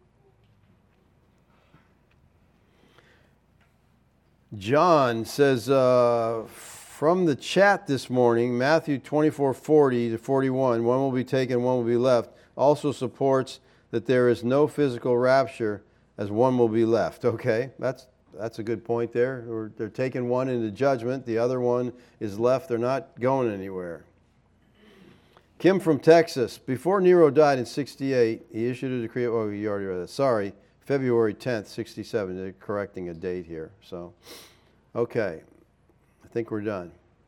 John says, uh, from the chat this morning, Matthew twenty-four forty to forty-one, one will be taken, one will be left, also supports that there is no physical rapture as one will be left. Okay, that's that's a good point there. They're taking one into judgment, the other one is left, they're not going anywhere. Kim from Texas, before Nero died in sixty-eight, he issued a decree, oh, you already read that, sorry, February tenth, sixty-seven, they're correcting a date here. So, okay, I think we're done.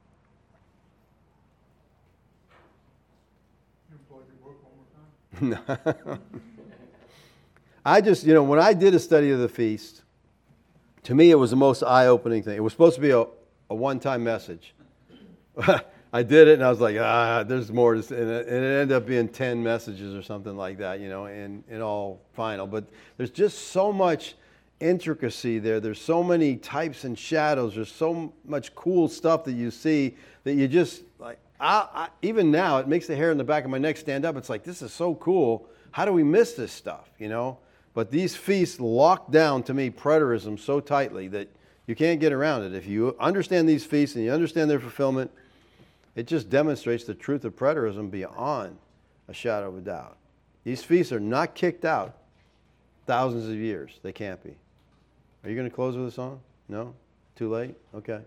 You plug your book one more time? I just, you know, when I did a study of the feast, to me it was the most eye-opening thing. It was supposed to be a, a one-time message. I did it and I was like, ah, there's more. To, and, it, and it ended up being ten messages or something like that, you know, in, in all final. But there's just so much intricacy there. There's so many types and shadows. There's so much cool stuff that you see that you just, like, I, I, even now, it makes the hair in the back of my neck stand up. It's like, this is so cool. How do we miss this stuff, you know? But these feasts lock down, to me, preterism so tightly that you can't get around it. If you understand these feasts and you understand their fulfillment, it just demonstrates the truth of preterism beyond a shadow of a doubt. These feasts are not kicked out thousands of years. They can't be. Are you going to close with a song? No? Too late? Okay.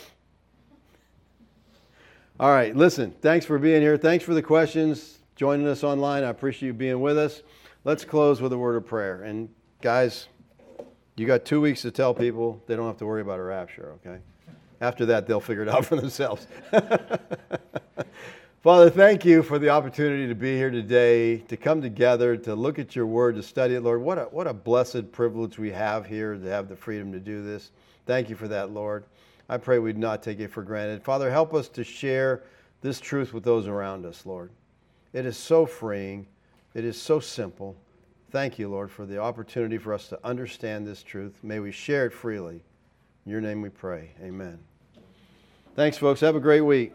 All right, listen, thanks for being here. Thanks for the questions, joining us online. I appreciate you being with us. Let's close with a word of prayer. And guys, you got two weeks to tell people they don't have to worry about a rapture, okay? After that, they'll figure it out for themselves. Father, thank you for the opportunity to be here today, to come together, to look at your word, to study it, Lord. What a, what a blessed privilege we have here to have the freedom to do this. Thank you for that, Lord. I pray we'd not take it for granted. Father, help us to share this truth with those around us, Lord. It is so freeing. It is so simple. Thank you, Lord, for the opportunity for us to understand this truth. May we share it freely. In your name we pray. Amen. Thanks, folks. Have a great week.